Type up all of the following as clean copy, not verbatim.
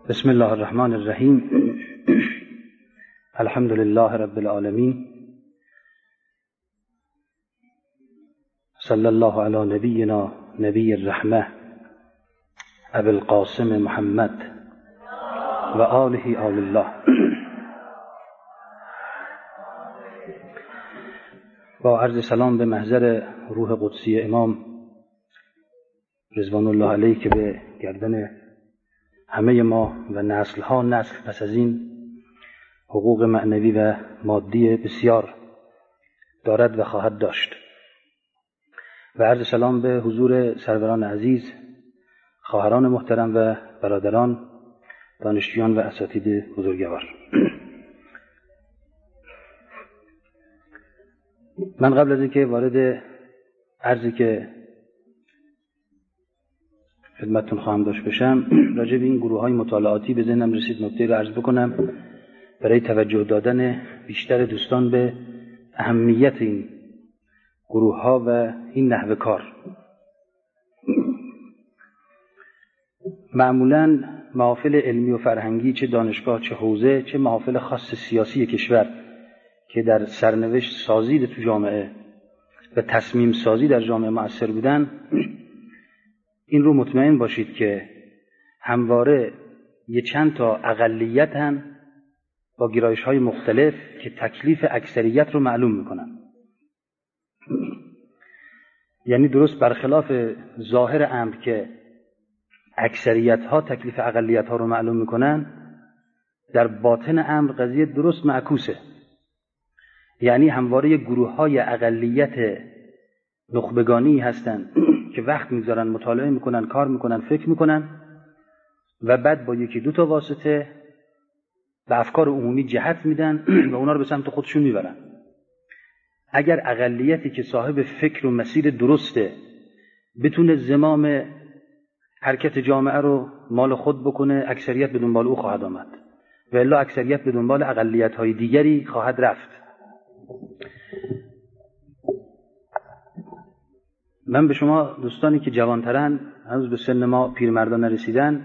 بسم الله الرحمن الرحیم. الحمد لله رب العالمین. صلی الله علی نبینا نبی الرحمه ابی القاسم محمد و آله آل الله. با عرض سلام به محضر روح قدسی امام رضوان الله علیه که به گردن همه ما و نسل‌ها نسل پس از این حقوق معنوی و مادی بسیار دارد و خواهد داشت. و عرض سلام به حضور سروران عزیز، خواهران محترم و برادران، دانشجویان و اساتید بزرگوار. من قبل از اینکه وارد عرضی که خدمتتون خواهم داشت بشم، راجع به این گروه‌های مطالعاتی به ذهنم رسید نکته رو عرض بکنم برای توجه دادن بیشتر دوستان به اهمیت این گروه‌ها و این نحوه کار. معمولاً محافل علمی و فرهنگی، چه دانشگاه چه حوزه، چه محافل خاص سیاسی کشور که در سرنوشت سازی تو جامعه و تصمیم سازی در جامعه مؤثر بودن، این رو مطمئن باشید که همواره یه چند تا اقلیت هم با گرایش‌های مختلف که تکلیف اکثریت رو معلوم میکنن. یعنی درست برخلاف ظاهر امر که اکثریت‌ها تکلیف اقلیت‌ها رو معلوم میکنن، در باطن امر قضیه درست معکوسه. یعنی همواره یه گروه‌های اقلیت نخبگانی هستن که وقت میذارن، مطالعه میکنن، کار میکنن، فکر میکنن و بعد با یکی دو تا واسطه به افکار عمومی جهت میدن و اونا رو به سمت خودشون میبرن. اگر اقلیتی که صاحب فکر و مسیر درسته بتونه زمام حرکت جامعه رو مال خود بکنه، اکثریت به دنبال او خواهد آمد و الا اکثریت به دنبال اقلیت‌های دیگری خواهد رفت. من به شما دوستانی که جوانترن، هنوز به سن ما پیرمردان نرسیدن،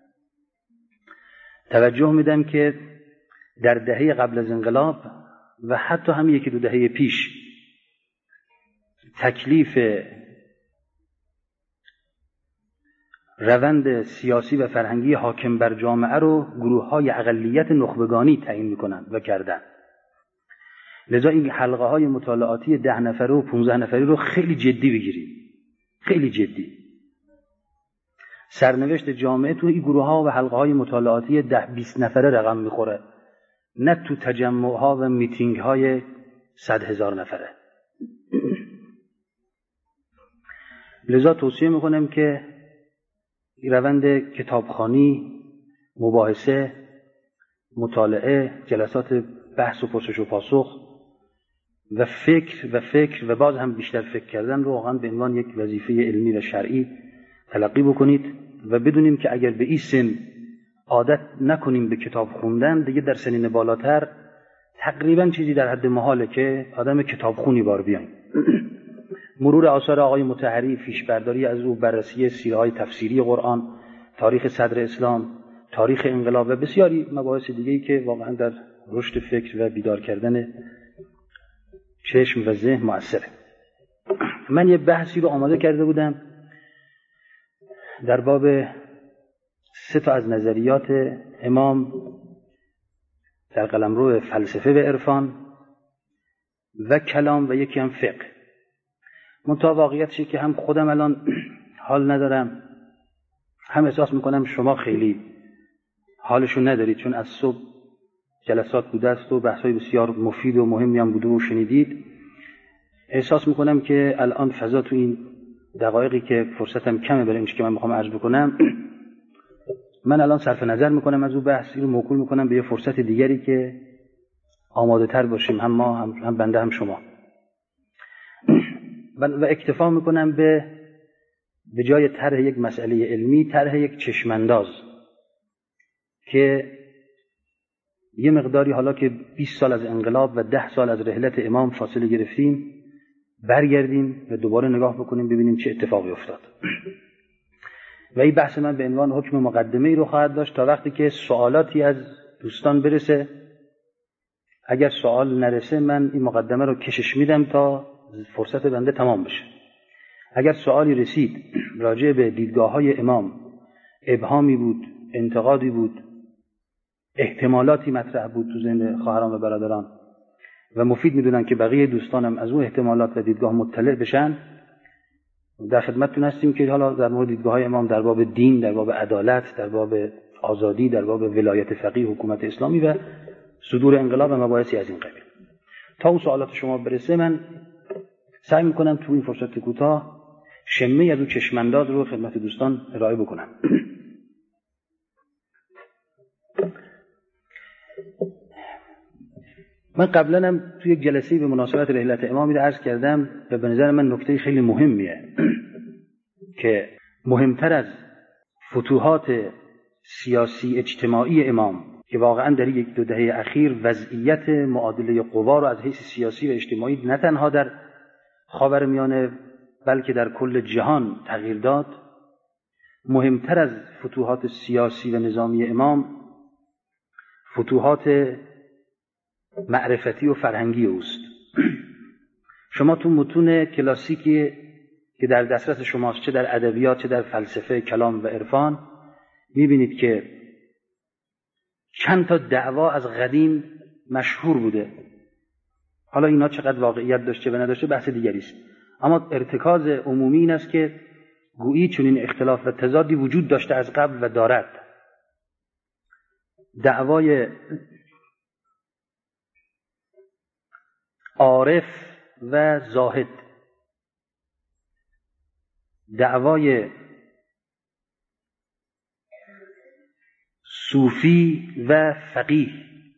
توجه میدم که در دهه قبل از انقلاب و حتی هم یکی دو دهه پیش تکلیف روند سیاسی و فرهنگی حاکم بر جامعه رو گروه‌های اقلیت نخبگانی تعیین میکنن و کردن. لذا این حلقه‌های مطالعاتی 10 نفره و 15 نفری رو خیلی جدی بگیریم، خیلی جدی. سرنوشت جامعه تو این گروه‌ها و حلقه‌های مطالعاتی 10-20 نفره رقم میخوره، نه تو تجمع‌ها و میتینگ‌های 100,000 نفره. لذا توصیه میکنم که این روند کتابخوانی، مباحثه، مطالعه، جلسات بحث و پرسش و پاسخ و فکر و باز هم بیشتر فکر کردن رو واقعا به عنوان یک وظیفه علمی و شرعی تلقی بکنید و بدونیم که اگر به این سن عادت نکنیم به کتاب خوندن، دیگه در سنین بالاتر تقریبا چیزی در حد محاله که آدم کتابخونی بار بیایم. مرور آثار آقای مطهری، پیشبرداری از او، بررسی سیره‌های تفسیری قرآن، تاریخ صدر اسلام، تاریخ انقلاب و بسیاری مباحث دیگه‌ای که واقعا در رشد فکر و بیدار کردن چشم و ذهن مؤثره. من یه بحثی رو آماده کرده بودم در باب 3 تا از نظریات امام در قلمرو فلسفه و عرفان و کلام و یکی هم فقه. منتها واقعیتشه که هم خودم الان حال ندارم، هم احساس میکنم شما خیلی حالشون ندارید، چون از صبح جلسات بوده است و بحث‌های بسیار مفید و مهمی هم بوده و شنیدید. احساس میکنم که الان فضا تو این دقایقی که فرصتم کمه برای اینکه من میخوام عرض بکنم، من الان صرف نظر میکنم از اون بحثی رو موکول میکنم به یه فرصت دیگری که آماده تر باشیم، هم ما هم بنده هم شما، و اکتفا میکنم به جای طرح یک مسئله علمی طرح یک چشمانداز که یه مقداری حالا که 20 سال از انقلاب و 10 سال از رحلت امام فاصله گرفتیم برگردیم و دوباره نگاه بکنیم ببینیم چه اتفاقی افتاد. و این بحث من به عنوان حکم مقدمه ای رو خواهد داشت تا وقتی که سوالاتی از دوستان برسه. اگر سوال نرسه من این مقدمه رو کشش میدم تا فرصت بنده تمام بشه. اگر سوالی رسید راجع به دیدگاه‌های امام، ابهامی بود، انتقادی بود، احتمالاتی مطرح بود تو ذهن خواهران و برادران و مفید میدونن که بقیه دوستانم از اون احتمالات و دیدگاه مطلع بشن، در خدمتتون هستیم که حالا در مورد دیدگاه‌های امام در باب دین، در باب عدالت، در باب آزادی، در باب ولایت فقیه، حکومت اسلامی و صدور انقلاب و مباحثی از این قبیل. تا اون سوالات شما برسه من سعی میکنم تو این فرصت کوتاه شمه از اون چشمانداز رو خدمت دوستان ارائه بکنم. من قبلا هم توی یک جلسه‌ای به مناسبت رحلت امامی رو عرض کردم و به نظر من نکته خیلی مهمیه که مهمتر از فتوحات سیاسی اجتماعی امام که واقعا در یک دو دهه اخیر وضعیت معادله قوا رو از حیث سیاسی و اجتماعی نه تنها در خاورمیانه بلکه در کل جهان تغییر داد، مهمتر از فتوحات سیاسی و نظامی امام فتوحات معرفتی و فرهنگی اوست. شما تو متون کلاسیکی که در دسترس شماست، چه در ادبیات چه در فلسفه، کلام و عرفان، میبینید که چند تا دعوا از قدیم مشهور بوده. حالا اینا چقدر واقعیت داشته و نداشته بحث دیگری است، اما ارتکاز عمومی این است که گویی چنین اختلاف و تضادی وجود داشته از قبل و دارد. دعوای عارف و زاهد، دعوای صوفی و فقیه،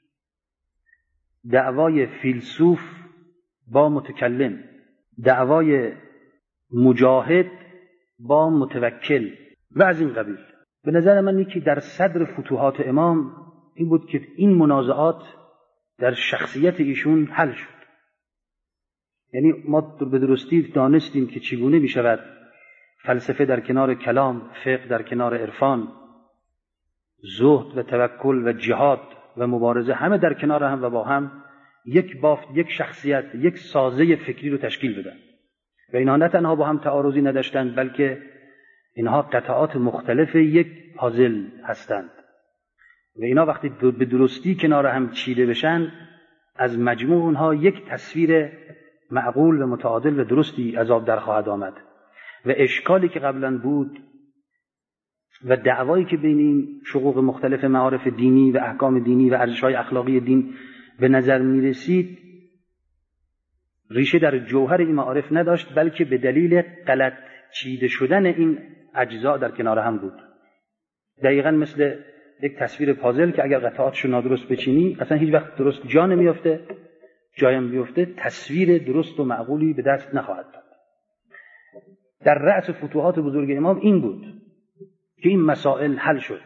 دعوای فیلسوف با متکلم، دعوای مجاهد با متوکل و از این قبیل. به نظر من یکی در صدر فتوحات امام این بود که این منازعات در شخصیت ایشون حل شد. یعنی ما به درستی دانستیم که چگونه می شود فلسفه در کنار کلام، فقه در کنار عرفان، زهد و توکل و جهاد و مبارزه همه در کنار هم و با هم یک بافت، یک شخصیت، یک سازه فکری رو تشکیل بدن و اینها نه تنها با هم تعارضی نداشتند بلکه اینها قطعات مختلف یک پازل هستند و اینا وقتی به درستی کنار هم چیده بشن از مجموع اونها یک تصویر معقول و متعادل و درستی از آب در خواهد آمد و اشکالی که قبلا بود و دعوایی که بین این شقوق مختلف معارف دینی و احکام دینی و ارزش‌های اخلاقی دین به نظر می‌رسید ریشه در جوهر این معارف نداشت بلکه به دلیل غلط چیده شدن این اجزا در کنار هم بود. دقیقاً مثل یک تصویر پازل که اگر قطعاتش رو نادرست بچینی اصلا هیچ وقت درست جا نمیافته، جایم بیفته تصویر درست و معقولی به دست نخواهد داد. در رأس فتوحات بزرگ امام این بود که این مسائل حل شد.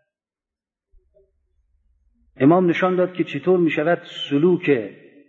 امام نشان داد که چطور می شود سلوک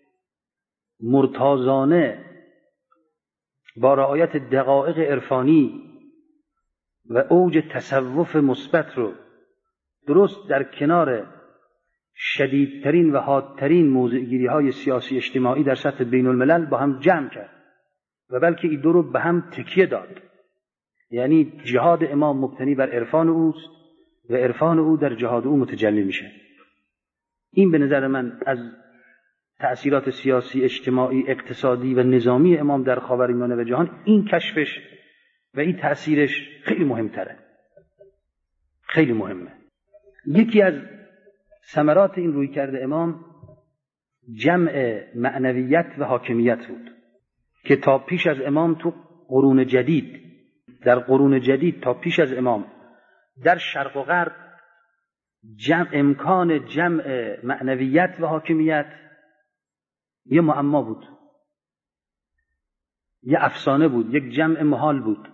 مرتازانه با رعایت دقایق عرفانی و اوج تصوف مثبت رو درست در کنار شدیدترین و حادترین موضع‌گیری‌های سیاسی اجتماعی در سطح بین الملل با هم جمع کرد و بلکه این دو رو به هم تکیه داد. یعنی جهاد امام مبتنی بر عرفان اوست و عرفان او در جهاد او متجلی میشه. این به نظر من از تأثیرات سیاسی، اجتماعی، اقتصادی و نظامی امام در خاورمیانه و جهان این کشفش و این تأثیرش خیلی مهمتره، خیلی مهمه. یکی از ثمرات این رویکرد امام جمع معنویت و حاکمیت بود که تا پیش از امام تو قرون جدید، در قرون جدید تا پیش از امام در شرق و غرب امکان جمع معنویت و حاکمیت یه معما بود، یه افسانه بود، یک جمع محال بود.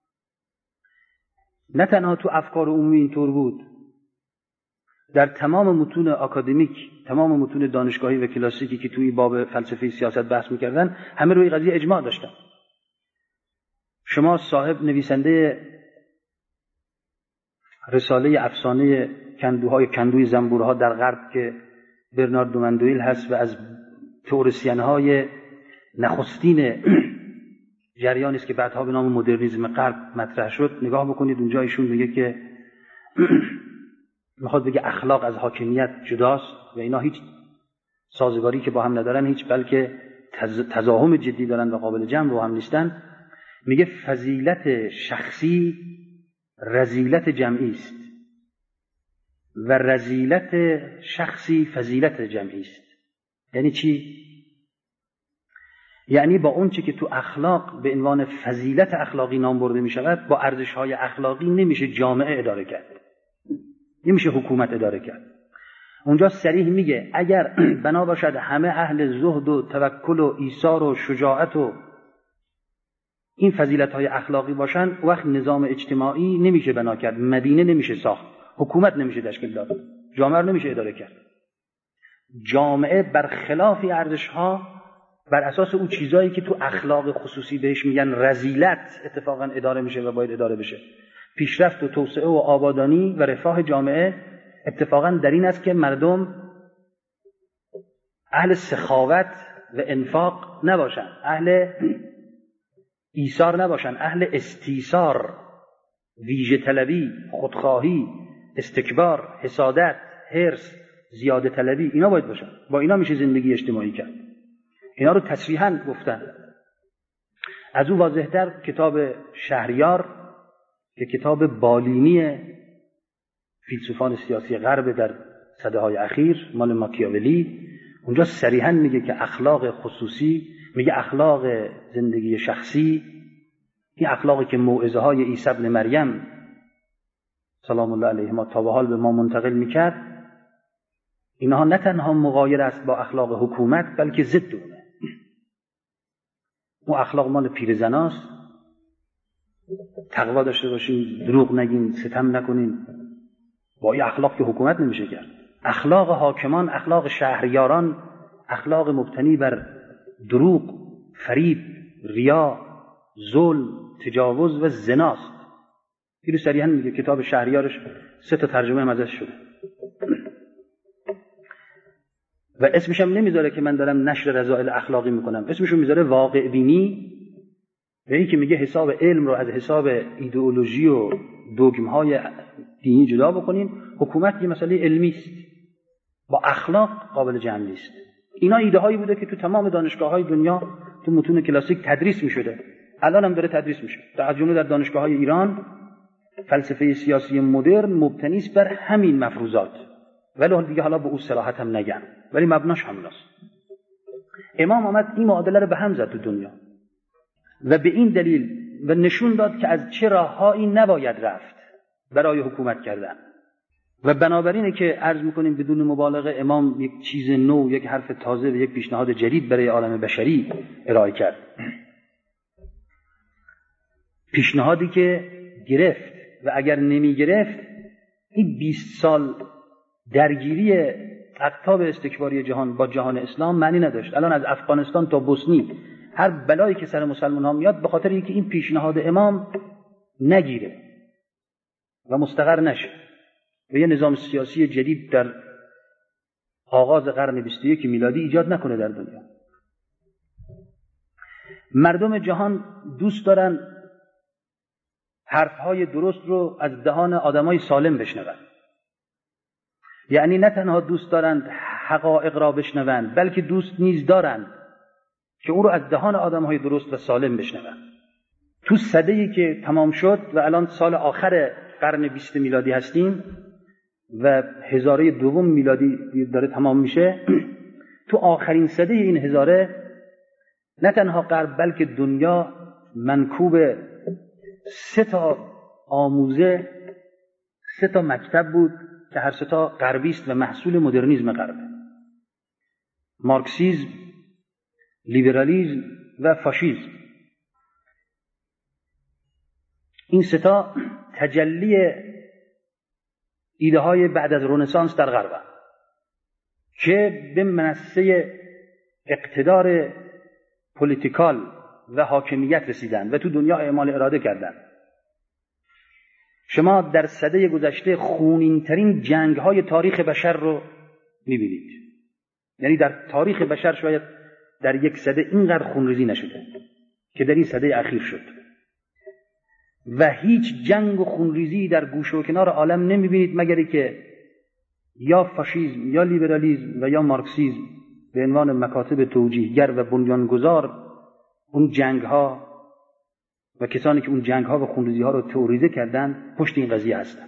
نه تنها تو افکار عمومی اینطور بود، در تمام متون آکادمیک، تمام متون دانشگاهی و کلاسیکی که توی باب فلسفه سیاست بحث می‌کردن همه روی قضیه اجماع داشتن. شما صاحب نویسنده رساله افسانه کندوی زنبورها در غرب که برنارد دومندویل هست و از تئوریسین‌های نخستین جریانی است که بعدها به نام مدرنیسم غرب مطرح شد، نگاه بکنید اونجا ایشون میگه که میخواد بگه اخلاق از حاکمیت جداست و اینا هیچ سازگاری که با هم ندارن، هیچ بلکه تضاهم جدی دارن و قابل جمع با هم نیستن. میگه فضیلت شخصی رذیلت جمعی است و رذیلت شخصی فضیلت جمعی است. یعنی چی؟ یعنی با اون چی که تو اخلاق به عنوان فضیلت اخلاقی نام برده می شود، با ارزش‌های اخلاقی نمیشه جامعه اداره کرد، نمیشه حکومت اداره کرد. اونجا صریح میگه اگر بنا باشد همه اهل زهد و توکل و ایثار و شجاعت و این فضیلت‌های اخلاقی باشن، وقت نظام اجتماعی نمیشه بنا کرد، مدینه نمیشه ساخت، حکومت نمیشه تشکیل داد، جامعه رو نمیشه اداره کرد. جامعه برخلاف ارزش‌ها، بر اساس اون چیزایی که تو اخلاق خصوصی بهش میگن رذیلت، اتفاقا اداره میشه و باید اداره بشه. پیشرفت و توسعه و آبادانی و رفاه جامعه اتفاقا در این است که مردم اهل سخاوت و انفاق نباشن، اهل ایثار نباشن، اهل استیثار، ویژه طلبی، خودخواهی، استکبار، حسادت، حرص، زیاده طلبی، اینا باید باشن. با اینا میشه زندگی اجتماعی کرد. اینا رو تصریحاً گفتن. از او واضح‌تر کتاب شهریار که کتاب بالینی فیلسوفان سیاسی غرب در سده‌های اخیر مال ماکیاولی، اونجا صریحاً میگه که اخلاق خصوصی، میگه اخلاق زندگی شخصی، این اخلاقی که موعظه‌های عیسی ابن مریم سلام الله علیه ما تا به حال به ما منتقل میکرد، اینها نه تنها مغایر است با اخلاق حکومت بلکه ضد اونه. اون اخلاق مال پیرزناست، تقوا داشته باشین، دروغ نگین، ستم نکنین. با این اخلاق که حکومت نمیشه کرد. اخلاق حاکمان، اخلاق شهریاران، اخلاق مبتنی بر دروغ، فریب، ریا، ظلم، تجاوز و زناست. اینو صریحاً میگه کتاب شهریارش 3 ترجمه هم ازش شده و اسمش هم نمیذاره که من دارم نشر رذائل اخلاقی میکنم، اسمشو میذاره واقع بینی، و این که میگه حساب علم رو از حساب ایدئولوژی و دوگمهای دینی جدا بکنیم. حکومت یه مسئله علمی است، با اخلاق قابل جمع نیست. اینا ایده هایی بوده که تو تمام دانشگاه‌های دنیا تو متون کلاسیک تدریس میشده، الان هم داره تدریس میشه. از جمله در دانشگاه‌های ایران فلسفه سیاسی مدرن مبتنی است بر همین مفروضات، ولی دیگه حالا به اون صراحت هم نگن، ولی مبناش همیناست. امام آمد این معادله رو به هم زد تو دنیا و به این دلیل و نشون داد که از چه راههایی نباید رفت برای حکومت کردن. و بنابراینه که عرض میکنیم بدون مبالغه امام یک چیز نو، یک حرف تازه و یک پیشنهاد جدید برای عالم بشری ارائه کرد. پیشنهادی که گرفت و اگر نمی گرفت این 20 سال درگیری اقطاب استکباری جهان با جهان اسلام معنی نداشت. الان از افغانستان تا بوسنی هر بلایی که سر مسلمان ها میاد به خاطر اینکه این پیشنهاد امام نگیره و مستقر نشه و یه نظام سیاسی جدید در آغاز قرن 21 میلادی ایجاد نکنه در دنیا. مردم جهان دوست دارن حرفهای درست رو از دهان آدمای سالم بشنون. یعنی نه تنها دوست دارند حقایق را بشنوند، بلکه دوست نیز دارند که او رو از دهان آدمهای درست و سالم بشنوند. تو سده‌ای که تمام شد و الان سال آخر قرن 20 میلادی هستیم و هزاره دوم میلادی داره تمام میشه، تو آخرین سده این هزاره نه تنها غرب بلکه دنیا منکوب 3 آموزه، 3 مکتب بود که هر 3 غربی است و محصول مدرنیسم غربه: مارکسیسم، لیبرالیسم و فاشیسم. این 3 تجلی ایده های بعد از رنسانس در غرب که به منصه اقتدار پولیتیکال و حاکمیت رسیدن و تو دنیا اعمال اراده کردن. شما در سده گذشته خونین‌ترین جنگ‌های تاریخ بشر رو می‌بینید. یعنی در تاریخ بشر شاید در یک سده اینقدر خونریزی نشده که در این سده اخیر شد و هیچ جنگ و خونریزی در گوشه و کنار عالم نمی‌بینید مگر که یا فاشیسم یا لیبرالیسم و یا مارکسیسم به عنوان مکاتب توجیهگر و بنیانگذار اون جنگ‌ها و کسانی که اون جنگ‌ها و خونریزی‌ها رو تئوریزه کردن پشت این قضیه هستن.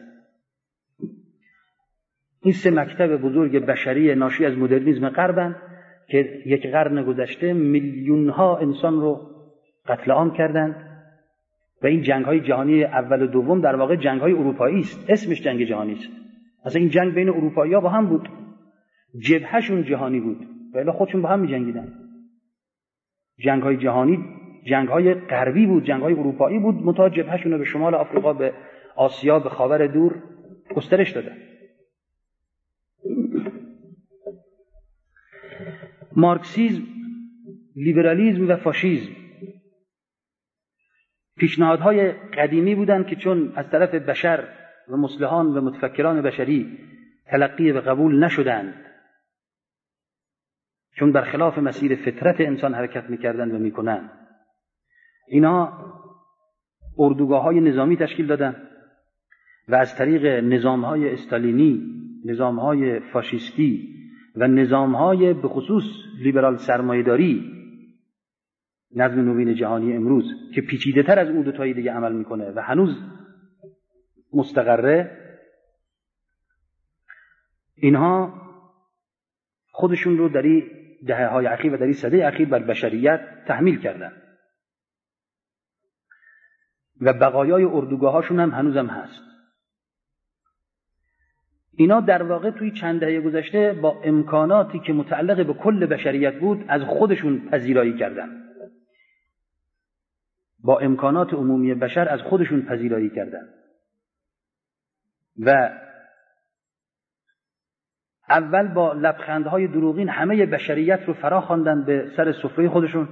این سه مکتب بزرگ بشری ناشی از مدرنیسم غربن که یک قرن گذشته میلیون‌ها انسان رو قتل عام کردند و این جنگ‌های جهانی اول و دوم در واقع جنگ‌های اروپایی است. اسمش جنگ جهانی است. اصلا این جنگ بین اروپایی‌ها با هم بود. جبهه‌شون جهانی بود. ولی خودشون با هم می‌جنگیدن. جنگ‌های جهانی جنگ‌های غربی بود، جنگ‌های اروپایی بود، منتها جبهه‌شون رو به شمال آفریقا، به آسیا، به خاور دور گسترش دادن. مارکسیسم، لیبرالیسم و فاشیسم پیشنهادهای قدیمی بودند که چون از طرف بشر و مصلحان و متفکران بشری تلقی و قبول نشدند، چون برخلاف مسیر فطرت انسان حرکت می‌کردند و می‌کنند، اینا اردوگاه‌های نظامی تشکیل دادند و از طریق نظام‌های استالینی، نظام‌های فاشیستی و نظام‌های به خصوص لیبرال سرمایه‌داری، نظم نوین جهانی امروز که پیچیده‌تر از اون دو تای دیگه عمل میکنه و هنوز مستقره، اینها خودشون رو در این دهه‌های اخیر و در این سده اخیر بر بشریت تحمیل کردن و بقایای اردوگاه‌هاشون هم هنوزم هست. اینا در واقع توی چند دهه گذشته با امکاناتی که متعلق به کل بشریت بود از خودشون پذیرایی کردن. با امکانات عمومی بشر از خودشون پذیرایی کردن و اول با لبخندهای دروغین همه بشریت رو فرا خواندن به سر سفره خودشون،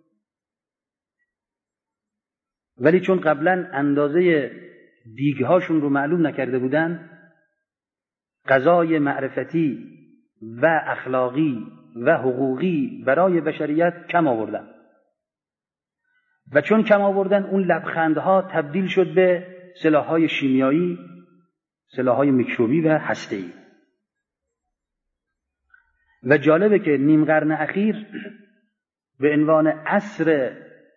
ولی چون قبلا اندازه دیگهاشون رو معلوم نکرده بودن، قضای معرفتی و اخلاقی و حقوقی برای بشریت کم آوردن و چون کم آوردن اون لبخندها تبدیل شد به سلاح‌های شیمیایی، سلاح‌های میکروبی و هسته‌ای. و جالبه که نیم قرن اخیر به عنوان عصر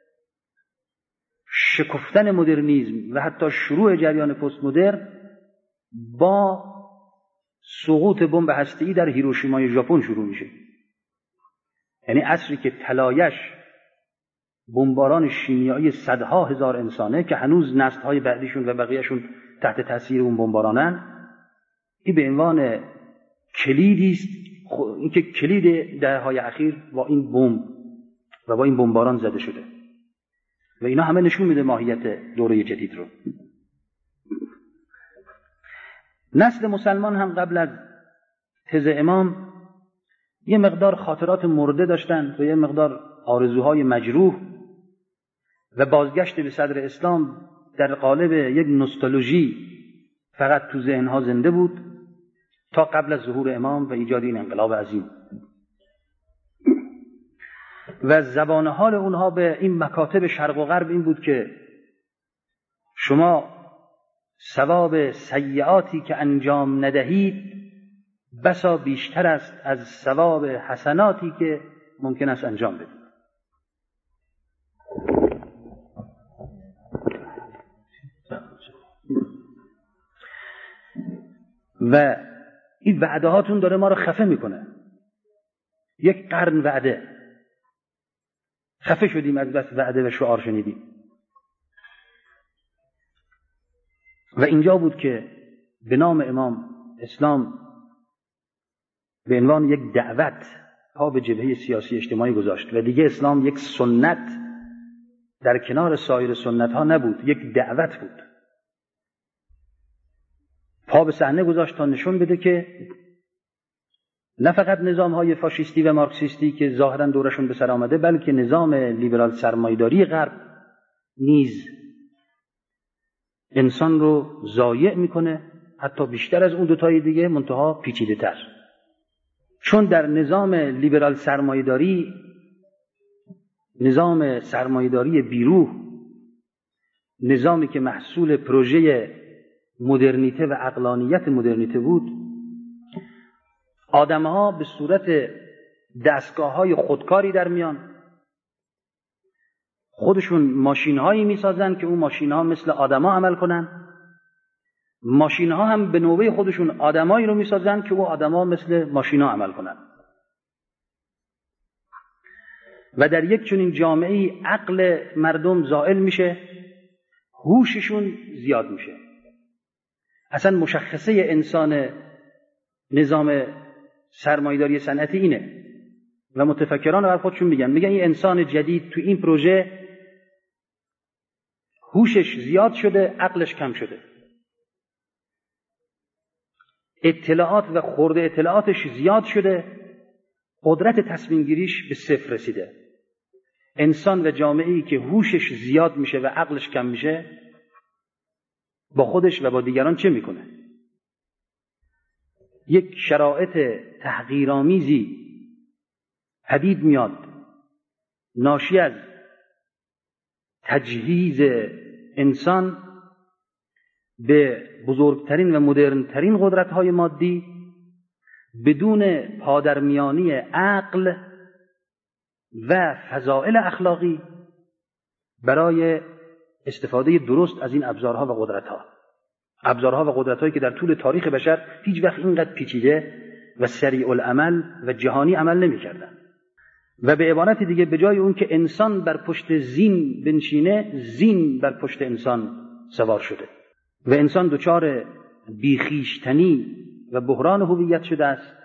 شکفتن مدرنیسم و حتی شروع جریان پست مدرن با سقوط بمب هسته‌ای در هیروشیمای ژاپن شروع میشه. یعنی عصری که طلایش بمباران شیمیایی صدها هزار انسانه که هنوز نسل‌های بعدیشون و بقیه‌شون تحت تاثیر اون بمبارانن، این به عنوان کلیدی است، این که کلید دهه‌های اخیر با این بمب و با این بمباران زده شده و اینا همه نشون میده ماهیت دوره جدید رو. نسل مسلمان هم قبل از تز امام یه مقدار خاطرات مرده داشتن و یه مقدار آرزوهای مجروح و بازگشت به صدر اسلام در قالب یک نوستالژی فقط تو ذهنها زنده بود تا قبل از ظهور امام و ایجاد این انقلاب عظیم. و زبان حال اونها به این مکاتب شرق و غرب این بود که شما ثواب سیئاتی که انجام ندهید بسا بیشتر است از ثواب حسناتی که ممکن است انجام بدید. و این وعده هاتون داره ما رو خفه میکنه. یک قرن وعده، خفه شدیم از بس وعده و شعار شنیدیم. و اینجا بود که به نام امام اسلام به عنوان یک دعوت پا به جبهه سیاسی اجتماعی گذاشت و دیگه اسلام یک سنت در کنار سایر سنت ها نبود، یک دعوت بود. پا به صحنه گذاشت تا نشون بده که نه فقط نظام های فاشیستی و مارکسیستی که ظاهرا دورشون به سر آمده، بلکه نظام لیبرال سرمایه‌داری غرب نیز انسان رو ضایع میکنه، حتی بیشتر از اون دوتای دیگه، منتها پیچیده تر. چون در نظام لیبرال سرمایه‌داری، نظام سرمایه‌داری بیروح، نظامی که محصول پروژه مدرنیته و عقلانیت مدرنیته بود، آدم‌ها به صورت دستگاه‌های خودکاری در میان، خودشون ماشین‌هایی می‌سازن که اون ماشین‌ها مثل آدم‌ها عمل کنن، ماشین‌ها هم به نوبه خودشون آدمایی رو می‌سازن که اون آدم‌ها مثل ماشین‌ها عمل کنن. و در یک چنین جامعه‌ای عقل مردم زائل میشه، هوششون زیاد میشه. اصلا مشخصه انسان نظام سرمایه‌داری صنعتی اینه و متفکران بر خودشون میگن این انسان جدید تو این پروژه هوشش زیاد شده، عقلش کم شده، اطلاعات و خورده اطلاعاتش زیاد شده، قدرت تصمیم گیریش به صفر رسیده. انسان و جامعه‌ای که هوشش زیاد میشه و عقلش کم میشه، با خودش و با دیگران چه میکنه؟ یک شرایط تحقیرآمیزی پدید میاد ناشی از تجهیز انسان به بزرگترین و مدرنترین قدرت‌های مادی بدون پادرمیانی عقل و فضائل اخلاقی برای استفاده درست از این ابزارها و قدرت‌ها. ابزارها و قدرت‌هایی که در طول تاریخ بشر هیچ وقت اینقدر پیچیده و سریع العمل و جهانی عمل نمی‌کردند. و به عبارت دیگه به جای اون که انسان بر پشت زین بنشینه، زین بر پشت انسان سوار شده و انسان دچار بیخیشتنی و بحران هویت شده است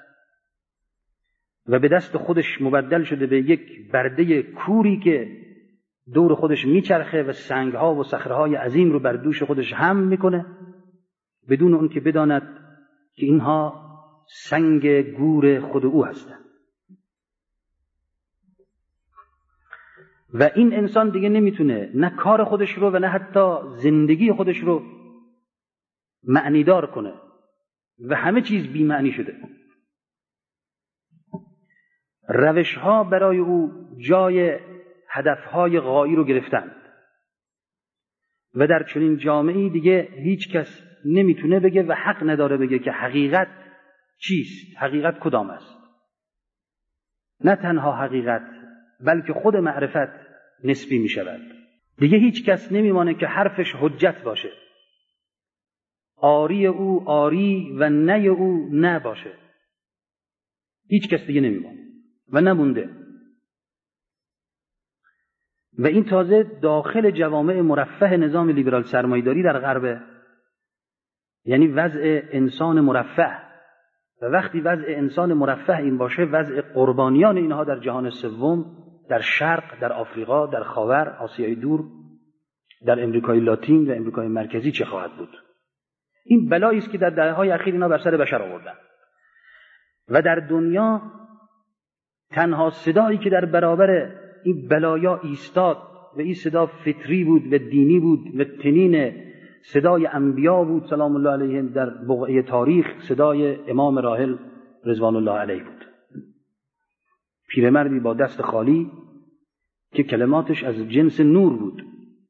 و به دست خودش مبدل شده به یک برده کوری که دور خودش میچرخه و سنگها و صخره‌های عظیم رو بر دوش خودش حمل میکنه بدون اون که بداند که اینها سنگ گور خود او هستند. و این انسان دیگه نمیتونه نه کار خودش رو و نه حتی زندگی خودش رو معنیدار کنه و همه چیز بی معنی شده. روش‌ها برای او جای هدف‌های غایی رو گرفتند و در چنین جامعه‌ای دیگه هیچ کس نمیتونه بگه و حق نداره بگه که حقیقت چیست، حقیقت کدام است. نه تنها حقیقت بلکه خود معرفت نسبی می شود. دیگه هیچ کس نمیمانه که حرفش حجت باشه، آری او آری و نه او نه باشه. هیچ کس دیگه نمیمانه و نمونده. و این تازه داخل جوامع مرفه نظام لیبرال سرمایه‌داری در غرب، یعنی وضع انسان مرفه. و وقتی وضع انسان مرفه این باشه، وضع قربانیان اینها در جهان سوم، در شرق، در آفریقا، در خاور، آسیای دور، در امریکای لاتین و امریکای مرکزی چه خواهد بود؟ این بلایی است که در دهه‌های اخیر اینا بر سر بشر آوردن. و در دنیا تنها صدایی که در برابر این بلایا ایستاد و این صدا فطری بود و دینی بود و تنین صدای انبیا بود سلام الله علیهم در بقعه تاریخ، صدای امام راحل رضوان الله علیه بود. پیرمردی با دست خالی که کلماتش از جنس نور بود.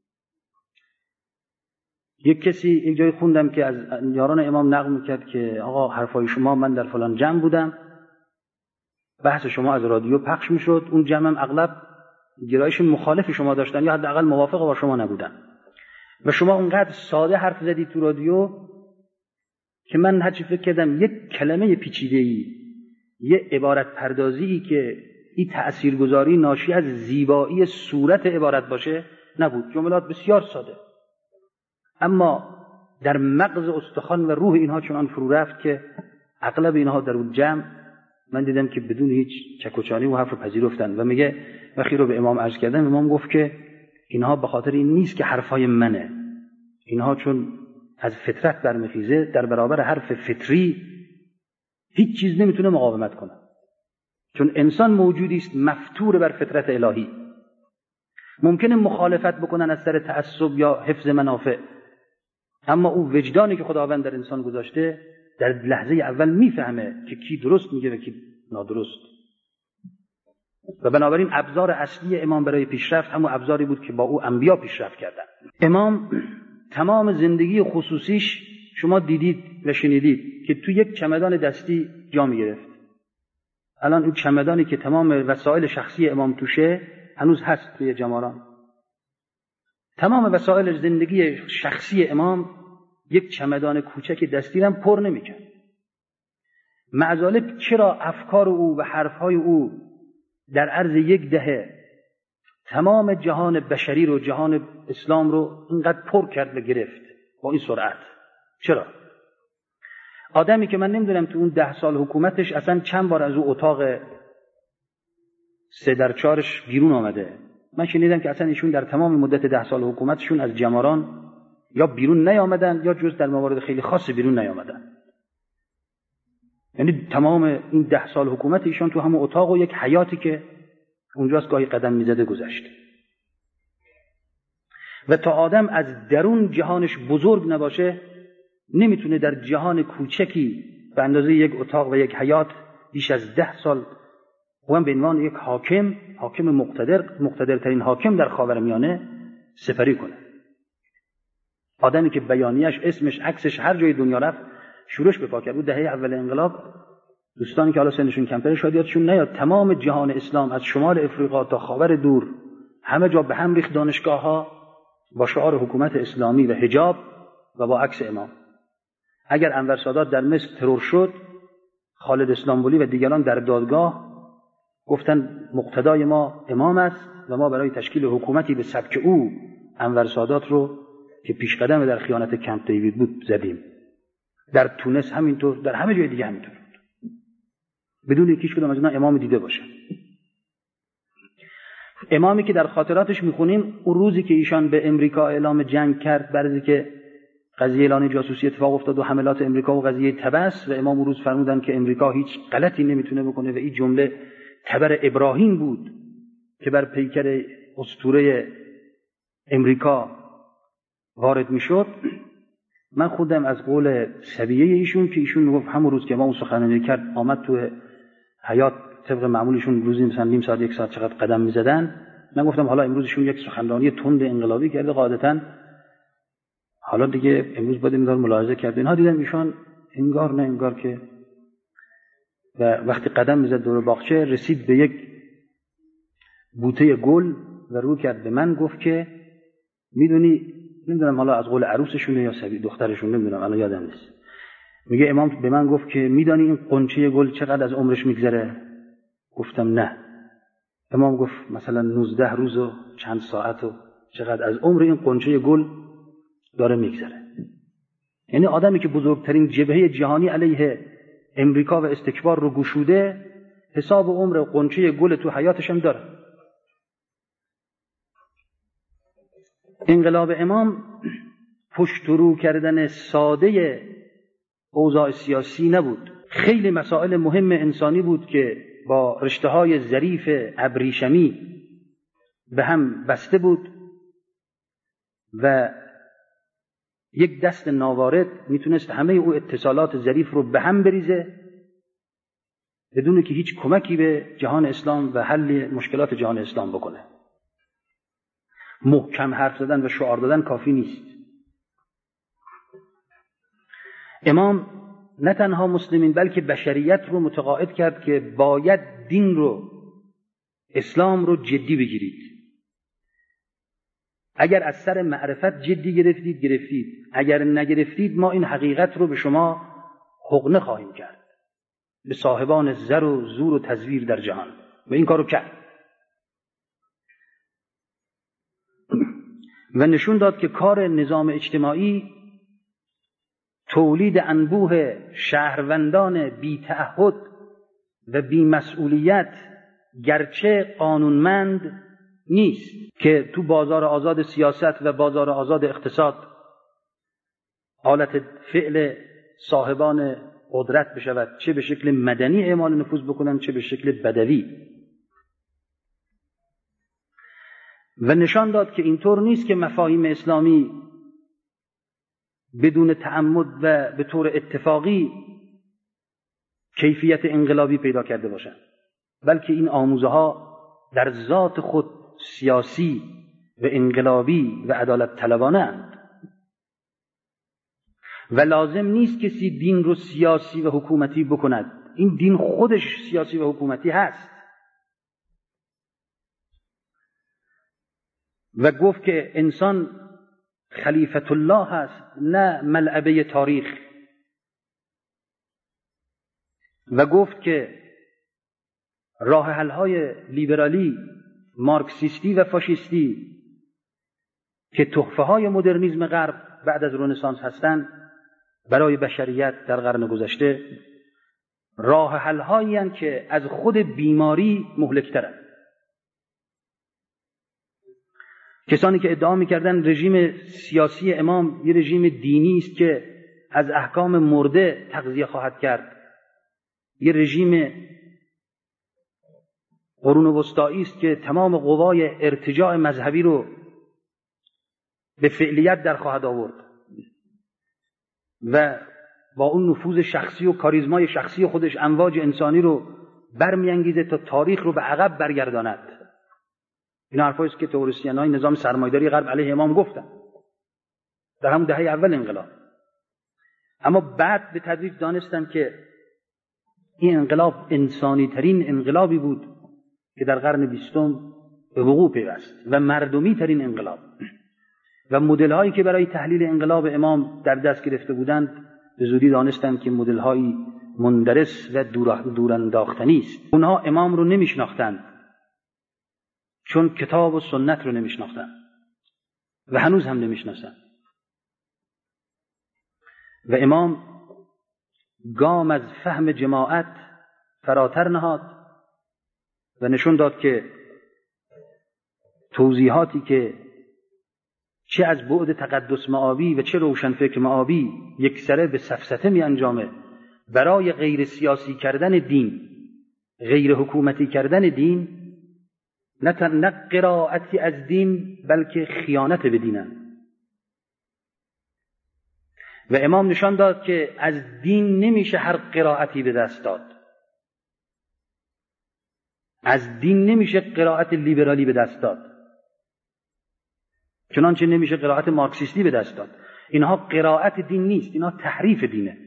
یک کسی یک جای خوندم که از یاران امام نقل میکرد که آقا حرفای شما، من در فلان جمع بودم، بحث شما از رادیو پخش میشد، اون جمع هم اغلب گرایش مخالف شما داشتن یا حداقل موافق با شما نبودن و شما اونقدر ساده حرف زدی تو رادیو که من هرچی فکر کردم یک کلمه پیچیده‌ای، یک عبارت پردازی که این تأثیرگذاری ناشی از زیبایی صورت عبارت باشه نبود. جملات بسیار ساده، اما در مغز استخوان و روح اینها چنان فرو رفت که اغلب اینها در اون جمع من دیدم که بدون هیچ چکوچانی و حرف پذیرفتن. و میگه وقتی رو به امام عرض کردم، امام گفت که اینها به خاطر این نیست که حرفای منه، اینها چون از فطرت برمیخیزه، در برابر حرف فطری هیچ چیز نمیتونه مقاومت کنه، چون انسان موجودی است مفتور بر فطرت الهی. ممکنه مخالفت بکنن از سر تعصب یا حفظ منافع، اما او وجدانی که خداوند در انسان گذاشته در لحظه اول میفهمه که کی درست میگه و کی نادرست. و بنابراین ابزار اصلی امام برای پیشرفت همون ابزاری بود که با او انبیا پیشرفت کردن. امام تمام زندگی خصوصیش شما دیدید و شنیدید که تو یک چمدان دستی جا میگرفت. الان اون چمدانی که تمام وسایل شخصی امام توشه هنوز هست توی جماران. تمام وسایل زندگی شخصی امام یک چمدان کوچک دستی هم پر نمیکرد. معذالک چرا افکار او و حرفهای او در عرض یک دهه تمام جهان بشری رو، جهان اسلام رو اینقدر پر کرد و گرفت با این سرعت؟ چرا؟ آدمی که من نمیدونم تو اون 10 سال حکومتش اصلا چند بار از اون اتاق 3/4 بیرون آمده. من شنیدم که اصلا ایشون در تمام مدت 10 سال حکومتشون از جماران یا بیرون نیامدن یا جز در موارد خیلی خاص بیرون نیامدن. یعنی تمام این 10 سال حکومت ایشون تو همون اتاق و یک حیاتی که اونجاست گاهی قدم میزده گذشته. و تا آدم از درون جهانش بزرگ نباشه نمیتونه در جهان کوچکی به اندازه یک اتاق و یک حیات بیش از 10 سال و به عنوان یک حاکم مقتدرترین حاکم در خاورمیانه سپری کنه. آدمی که بیانیش، اسمش، عکسش هر جای دنیا رفت شورش به پا کرد. بود دهه اول انقلاب دوستانی که حالا سنشون کمتره شاید یادشون نیاد تمام جهان اسلام از شمال افریقا تا خاور دور همه جا به هم ریخت دانشگاه‌ها با شعار حکومت اسلامی و حجاب و با عکس امام. اگر انور سادات در مصر ترور شد، خالد اسلامبولی و دیگران در دادگاه گفتن مقتدای ما امام است و ما برای تشکیل حکومتی به سبک او انور سادات رو که پیش قدم در خیانت کمپ دیوید بود زدیم. در تونس همینطور، در همه جای دیگه همینطور بود، بدون یکیش کدام از اینا امام دیده باشه. امامی که در خاطراتش میخونیم اون روزی که ایشان به امریکا اعلام جنگ کرد، برای که قضیه اعلان جاسوسی اتفاق افتاد و حملات امریکا و قضیه تبس، و امام اون روز فرمودن که امریکا هیچ غلطی نمیتونه بکنه و این جمله تبر ابراهیم بود که بر پیکر اسطوره امریکا وارد میشد. من خودم از قول سبیه ایشون که ایشون میگفت همون روز که امام سخنرانی کرد آمد تو حیات طبق معمولشون روزی مثلا نیم ساعت 1 ساعت چقدر قدم میزدن. من گفتم حالا امروزشون یک سخنرانی تند انقلابی کرده قاعدتاً، حالا دیگه امروز باید مقدار ملاحظه کرد. اینها دیدم ایشان انگار نه انگار که، و وقتی قدم میزد دور باغچه رسید به یک بوته گل و رو کرد به من گفت که میدونی، نمیدونم حالا از قول عروسشونه یا سبی دخترشون نمیدونم الان یادم نیست، میگه امام به من گفت که میدانی این قنچه گل چقدر از عمرش میگذره؟ گفتم نه. امام گفت مثلا 19 روز و چند ساعت و چقدر از عمر این قنچه گل داره میگذره. یعنی آدمی که بزرگترین جبهه جهانی علیه امریکا و استکبار رو گشوده حساب عمر قنچه گل تو حیاتش هم داره. انقلاب امام پشت رو کردن ساده اوضاع سیاسی نبود، خیلی مسائل مهم انسانی بود که با رشته‌های ظریف ابریشمی به هم بسته بود و یک دست ناوارد میتونست همه او اتصالات ظریف رو به هم بریزه بدون که هیچ کمکی به جهان اسلام و حل مشکلات جهان اسلام بکنه. محکم حرف زدن و شعار دادن کافی نیست. امام نه تنها مسلمین بلکه بشریت رو متقاعد کرد که باید دین رو، اسلام رو جدی بگیرید. اگر از سر معرفت جدی گرفتید، اگر نگرفتید ما این حقیقت رو به شما حقنه خواهیم کرد، به صاحبان زر و زور و تزویر در جهان. و این کارو کرد و نشون داد که کار نظام اجتماعی تولید انبوه شهروندان بی تعهد و بی مسئولیت گرچه قانونمند نیست که تو بازار آزاد سیاست و بازار آزاد اقتصاد حالت فعل صاحبان قدرت بشود، چه به شکل مدنی اعمال نفوذ بکنن چه به شکل بدوی. و نشان داد که اینطور نیست که مفاهیم اسلامی بدون تعمد و به طور اتفاقی کیفیت انقلابی پیدا کرده باشند، بلکه این آموزه ها در ذات خود سیاسی و انقلابی و عدالت طلبانه اند و لازم نیست کسی دین رو سیاسی و حکومتی بکند. این دین خودش سیاسی و حکومتی هست. و گفت که انسان خلیفت الله هست، نه ملعبه تاریخ. و گفت که راه حل‌های لیبرالی، مارکسیستی و فاشیستی که تحفه‌های مدرنیسم غرب بعد از رنسانس هستند برای بشریت در قرن گذشته، راه حل‌هایی هستند که از خود بیماری مهلک‌ترند. کسانی که ادعا می‌کردند رژیم سیاسی امام یه رژیم دینی است که از احکام مرده تغذیه خواهد کرد، یه رژیم قرون وسطایی است که تمام قوای ارتجاع مذهبی رو به فعلیت در خواهد آورد و با اون نفوذ شخصی و کاریزمای شخصی خودش امواج انسانی رو برمی‌انگیزه تا تاریخ رو به عقب برگرداند. این حرفایی است که تئوریسین‌های نظام سرمایه‌داری غرب علیه امام گفتن در همون دهه اول انقلاب. اما بعد به تدریج دانستن که این انقلاب انسانی ترین انقلابی بود که در قرن 20 به وقوع پیوست و مردمی ترین انقلاب. و مدل هایی که برای تحلیل انقلاب امام در دست گرفته بودند به زودی دانستند که مدل هایی مندرس و دورانداختنی است. اونها امام رو نمیشناختند چون کتاب و سنت رو نمیشناختند و هنوز هم نمیشناسند. و امام گام از فهم جماعت فراتر نهاد و نشون داد که توضیحاتی که چه از بعد تقدس معابی و چه روشنفکر معابی یکسره به سفسطه می انجامه برای غیر سیاسی کردن دین، غیر حکومتی کردن دین، نه قرائتی از دین بلکه خیانت به دینن. و امام نشان داد که از دین نمیشه هر قرائتی به دست داد. از دین نمیشه قرائت لیبرالی به دست داد، چنانچه نمیشه قرائت مارکسیستی به دست داد. اینها قرائت دین نیست، اینها تحریف دینه.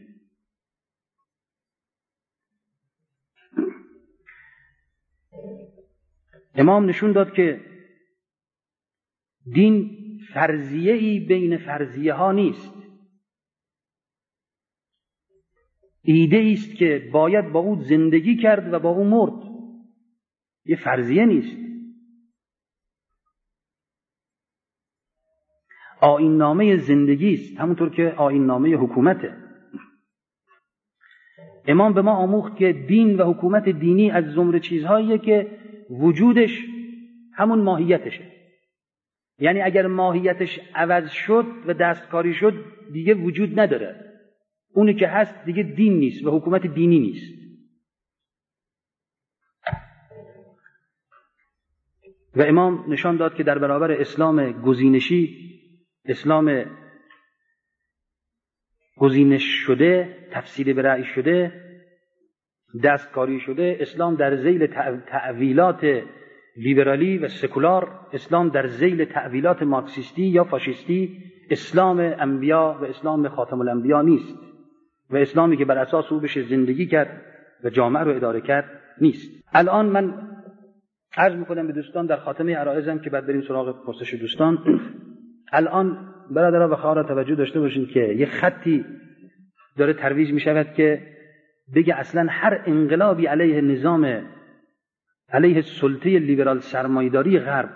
امام نشون داد که دین فرضیه‌ای بین فرضیه ها نیست، ایده است که باید با او زندگی کرد و با او مرد. یه فرضیه نیست. آیین نامه زندگی است، همونطور که آیین نامه حکومته. امام به ما آموخت که دین و حکومت دینی از زمره چیزهاییه که وجودش همون ماهیتشه. یعنی اگر ماهیتش عوض شد و دستکاری شد دیگه وجود نداره. اونی که هست دیگه دین نیست و حکومت دینی نیست. و امام نشان داد که در برابر اسلام گزینشی، اسلام گزینش شده، تفسیر به رأی شده، دستکاری شده، اسلام در ذیل تعویلات لیبرالی و سکولار، اسلام در ذیل تعویلات مارکسیستی یا فاشیستی، اسلام انبیا و اسلام خاتم الانبیا نیست و اسلامی که بر اساس او بشه زندگی کرد و جامعه رو اداره کرد نیست. الان من عرض میکنم به دوستان در خاتمه عرایزم که بعد بریم سراغ پرسش دوستان. الان برادران و خواهران توجه داشته باشین که یه خطی داره ترویج میشود که بگه اصلا هر انقلابی علیه نظام، علیه سلطه لیبرال سرمایه‌داری غرب،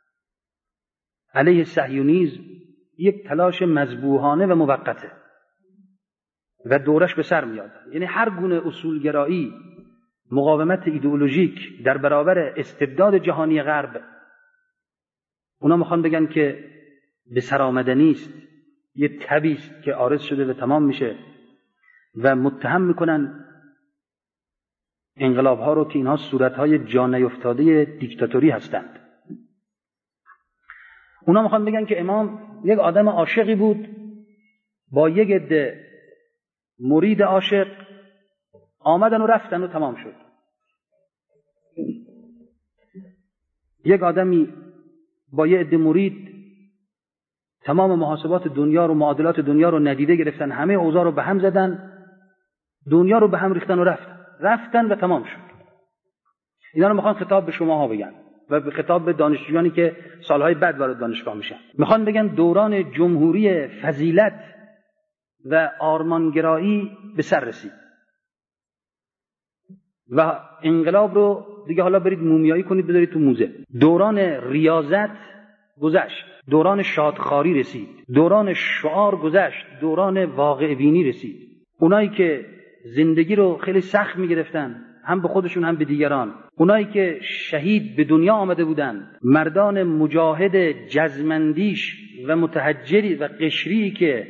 علیه صهیونیسم یک تلاش مذبوحانه و موقته و دورش به سر میاد. یعنی هر گونه اصولگرایی، مقاومت ایدئولوژیک در برابر استبداد جهانی غرب، اونا میخوان بگن که به سر آمدنی است، یه تبی است که عارض شده و تمام میشه و متهم میکنن انقلاب ها رو که اینها صورتهای جا نیفتاده دیکتاتوری هستند. اونا میخوان بگن که امام یک آدم عاشقی بود با یک عده مرید عاشق آمدن و رفتن و تمام شد. یک آدمی با یک عده مرید تمام محاسبات دنیا رو، معادلات دنیا رو ندیده گرفتن، همه اوضاع رو به هم زدن، دنیا رو به هم ریختن و رفتن و تمام شد. اینا رو میخوان خطاب به شماها بگن و به خطاب به دانشجویانی که سالهای بعد وارد دانشگاه میشن. میخوان بگن دوران جمهوری فضیلت و آرمانگرایی به سر رسید و انقلاب رو دیگه حالا برید مومیایی کنید بذارید تو موزه. دوران ریاضت گذشت، دوران شادخواری رسید، دوران شعار گذشت، دوران واقع بینی رسید. اونایی که زندگی رو خیلی سخت میگرفتن، هم به خودشون هم به دیگران، اونایی که شهید به دنیا آمده بودن، مردان مجاهد جزمندیش و متحجری و قشری که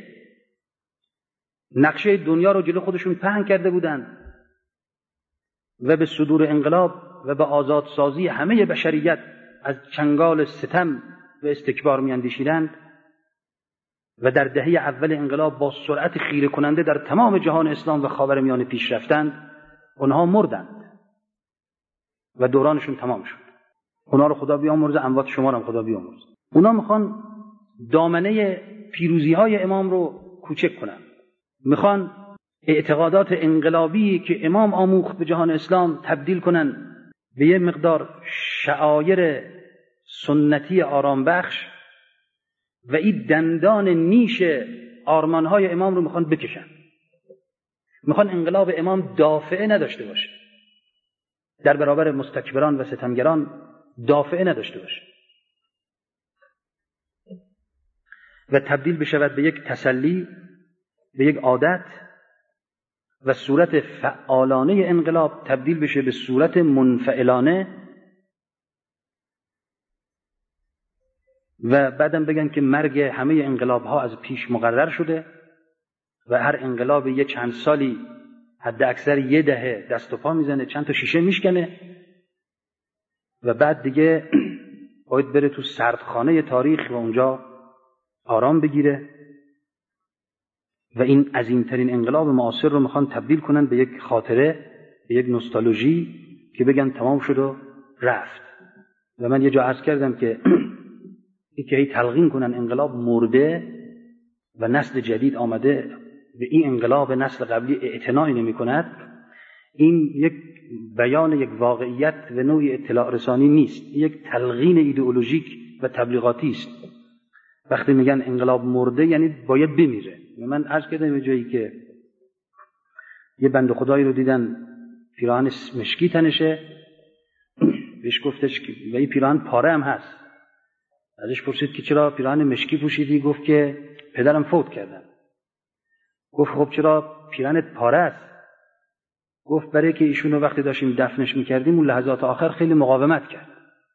نقشه دنیا رو جلو خودشون پهن کرده بودن و به صدور انقلاب و به آزادسازی همه بشریت از چنگال ستم و استکبار میاندیشیدند و در دهه اول انقلاب با سرعت خیره کننده در تمام جهان اسلام و خاورمیانه پیش رفتند، اونها مردند و دورانشون تمام شد. اونها رو خدا بیامرزه، اموات شما رو هم خدا بیامرزه. اونا میخوان دامنه پیروزی های امام رو کوچک کنن، میخوان اعتقادات انقلابی که امام آموخت به جهان اسلام تبدیل کنن به یه مقدار شعائر سنتی آرام بخش و این دندان نیش آرمانهای امام رو میخوان بکشن. میخوان انقلاب امام دافعه نداشته باشه، در برابر مستکبران و ستمگران دافعه نداشته باشه و تبدیل بشود به یک تسلی، به یک عادت و صورت فعالانه انقلاب تبدیل بشه به صورت منفعلانه و بعدم بگن که مرگ همه انقلاب ها از پیش مقرر شده و هر انقلاب یه چند سالی حد اکثر یه دهه دست و پا میزنه، چند تا شیشه میشکنه و بعد دیگه باید بره تو سردخانه تاریخ و اونجا آرام بگیره و این عظیمترین انقلاب معاصر رو میخوان تبدیل کنن به یک خاطره، به یک نوستالژی که بگن تمام شد و رفت. و من یه جا عرض کردم که این که تلقین کنن انقلاب مرده و نسل جدید آمده به این انقلاب نسل قبلی اعتنایی نمی کند، این یک بیان یک واقعیت و نوعی اطلاع رسانی نیست، یک تلقین ایدئولوژیک و تبلیغاتی است. وقتی میگن انقلاب مرده یعنی باید بمیره. من عرض کردم یه جایی که یه بنده خدایی رو دیدن پیراهن مشکی تنشه، بهش گفتش که و این پیراهن پاره هم هست. ازش پرسید که چرا پیراهن مشکی پوشیدی؟ گفت که پدرم فوت کردن. گفت خب چرا پیراهنت پاره است؟ گفت برای که ایشون رو وقتی داشتیم دفنش میکردیم اون لحظات آخر خیلی مقاومت کرد.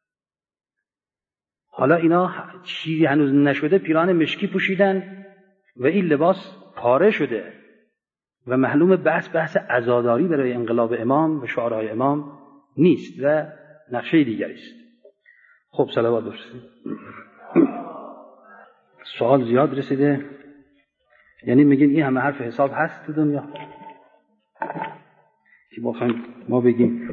حالا اینا چیزی هنوز نشده پیراهن مشکی پوشیدن و این لباس پاره شده و معلوم بحث عزاداری برای انقلاب امام و شعارهای امام نیست و نقشه دیگری است. خب صلوات بفرستید. سوال زیاد رسیده، یعنی میگین این همه حرف حساب هست تو دنیا که ما بگیم.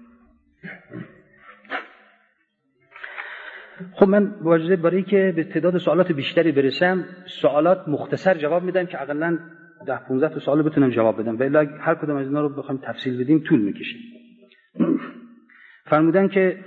خب من واجبه برای که به تعداد سوالات بیشتری برسم سوالات مختصر جواب میدم که اقلا 10-15 تا سوال بتونم جواب بدم، ولی هر کدوم از اینا رو بخوایم تفصیل بدیم طول میکشه. فرمودن که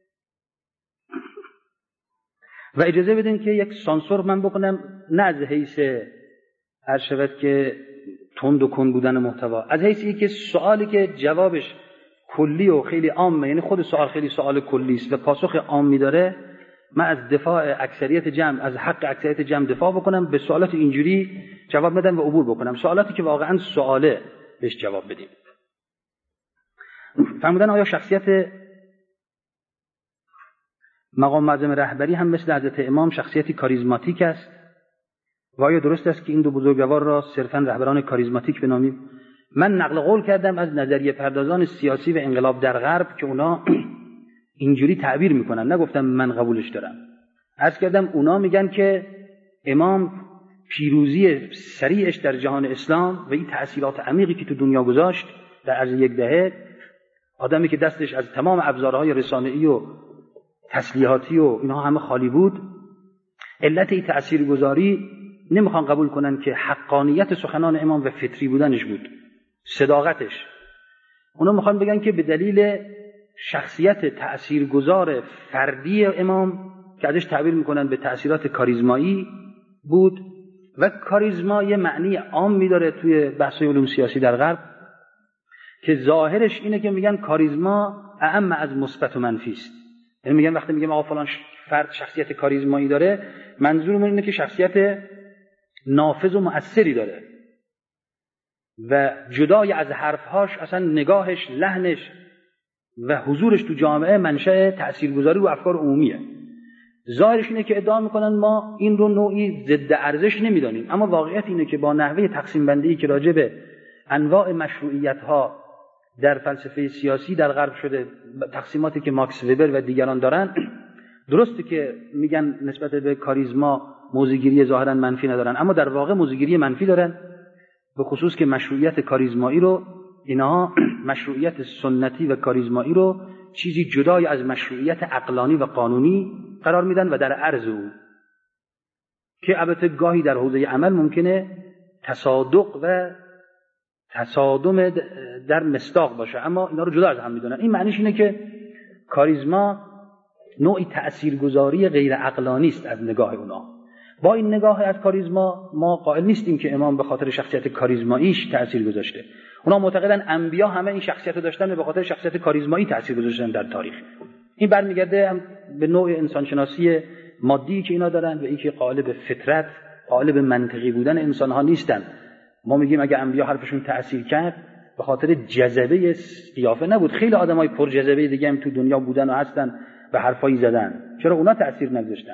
و اجازه بدین که یک سانسور من بکنم، نه از حیث هر شود که تند و کن بودن محتوا، از حیث این که سوالی که جوابش کلی و خیلی عامه، یعنی خود سوال خیلی سوال کلی است و پاسخ عامی داره، من از دفاع اکثریت جمع، از حق اکثریت جمع دفاع بکنم، به سوالات اینجوری جواب بدم و عبور بکنم. سوالاتی که واقعا سواله بهش جواب بدیم. فرمودن آیا شخصیت مقام معظم رهبری هم مثل حضرت امام شخصیتی کاریزماتیک است و آیا درست است که این دو بزرگوار را صرفاً رهبران کاریزماتیک بنامیم؟ من نقل قول کردم از نظریه پردازان سیاسی و انقلاب در غرب که اونا اینجوری تعبیر میکنن، نگفتم من قبولش دارم. عرض کردم اونا میگن که امام پیروزی سریعش در جهان اسلام و این تأثیرات عمیقی که تو دنیا گذاشت در عرض یک دهه، آدمی که دستش از تمام ابزارهای رسانه‌ای و تسلیحاتی و اینها همه خالی بود، علت این تأثیرگذاری نمیخوان قبول کنن که حقانیت سخنان امام و فطری بودنش بود، صداقتش. اونا میخوان بگن که به دلیل شخصیت تأثیرگذار فردی امام که ازش تعبیر میکنن به تأثیرات کاریزمایی بود، و کاریزما یه معنی عامی داره توی بحث علوم سیاسی در غرب که ظاهرش اینه که میگن کاریزما اعم از مثبت و منفی است. یعنی میگن وقتی میگم آقا فلان فرد شخصیت کاریزمایی داره، منظورمون اینه که شخصیت نافذ و مؤثری داره و جدای از حرفهاش اصلا نگاهش، لحنش و حضورش تو جامعه منشأ تأثیرگذاری و افکار عمومیه. ظاهرش اینه که ادعا میکنن ما این رو نوعی ضد ارزش نمیدانیم، اما واقعیت اینه که با نحوه تقسیم بندی که راجع به انواع مشروعیت ها در فلسفه سیاسی در غرب شده، تقسیماتی که ماکس وبر و دیگران دارن، درسته که میگن نسبت به کاریزما موضع‌گیری ظاهرا منفی ندارن، اما در واقع موضع‌گیری منفی دارن، به خصوص که مشروعیت کاریزمایی رو اینها مشروعیت سنتی و کاریزمایی رو چیزی جدای از مشروعیت عقلانی و قانونی قرار میدن و در عرض او که البته گاهی در حوزه عمل ممکنه تصادق و تصادم در مصداق باشه، اما اینا رو جدا از هم میدونن. این معنیش اینه که کاریزما نوعی تأثیرگذاری غیر عقلانی است از نگاه اونا. با این نگاه از کاریزما ما قائل نیستیم که امام به خاطر شخصیت کاریزماییش تأثیر گذاشته. اونا معتقدن انبیا همه این شخصیت رو داشتن و به خاطر شخصیت کاریزمایی تأثیر گذاشتن در تاریخ. این برمیگرده هم به نوع انسانشناسی مادی که اینا دارن و اینکه قائل به فطرت، قائل به منطقی بودن انسان‌ها نیستن. ما میگیم اگه انبیا حرفشون تأثیر کرد به خاطر جذبه قیافه نبود، خیلی آدمای پر جذبه دیگه هم تو دنیا بودن و هستن به حرفایی زدن، چرا اونا تأثیر نگذاشتن؟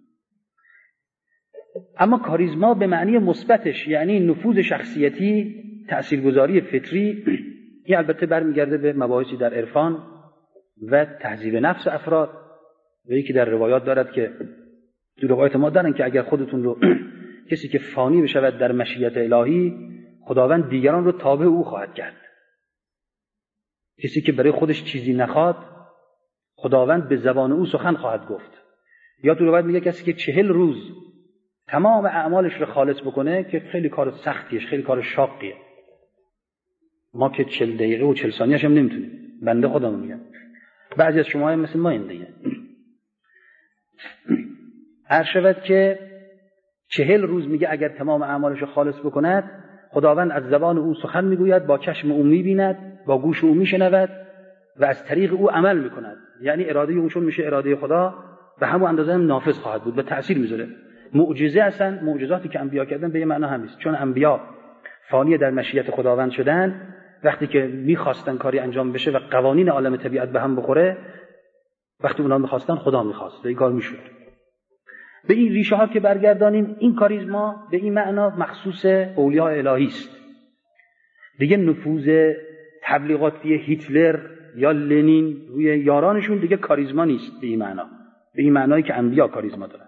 اما کاریزما به معنی مثبتش یعنی نفوذ شخصیتی، تأثیرگذاری فطری، این البته برمیگرده به مباحثی در عرفان و تهذیب نفس افراد و یکی در روایات دارد که تو روایات ما دارن که اگر خودتون رو کسی که فانی بشود در مشیت الهی، خداوند دیگران رو تابع او خواهد کرد. کسی که برای خودش چیزی نخواد، خداوند به زبان او سخن خواهد گفت. یا تو روایت میگه کسی که 40 روز تمام اعمالش رو خالص بکنه که خیلی کار سختیه، خیلی کار شاقیه. ما که 40 دقیقه و 40 ثانیه‌اش هم نمیتونیم. بنده خودم میگم. بعضی از شما هم مثل ما این دیگه. هر شود که 40 روز میگه اگر تمام اعمالش رو خالص بکند، خداوند از زبان او سخن میگوید، با چشم او میبیند، با گوش او میشنود و از طریق او عمل میکند. یعنی اراده او چون میشه اراده خدا، به همون اندازه هم نافذ خواهد بود و تأثیر میذاره. معجزه اصلا معجزاتی که انبیا کردن به یه معنا همیست، چون انبیا فانی در مشیت خداوند شدن، وقتی که میخواستن کاری انجام بشه و قوانین عالم طبیعت به هم بخوره، وقتی اونا میخواستن خدا میخواست و این کار میشد. به این ریشه ها که برگردانیم، این کاریزما به این معنا مخصوص اولیاء الهی است. دیگه نفوذ تبلیغاتی هیتلر یا لنین روی یارانشون دیگه کاریزما نیست به این معنا، به این معنایی که انبیا کاریزما دارن.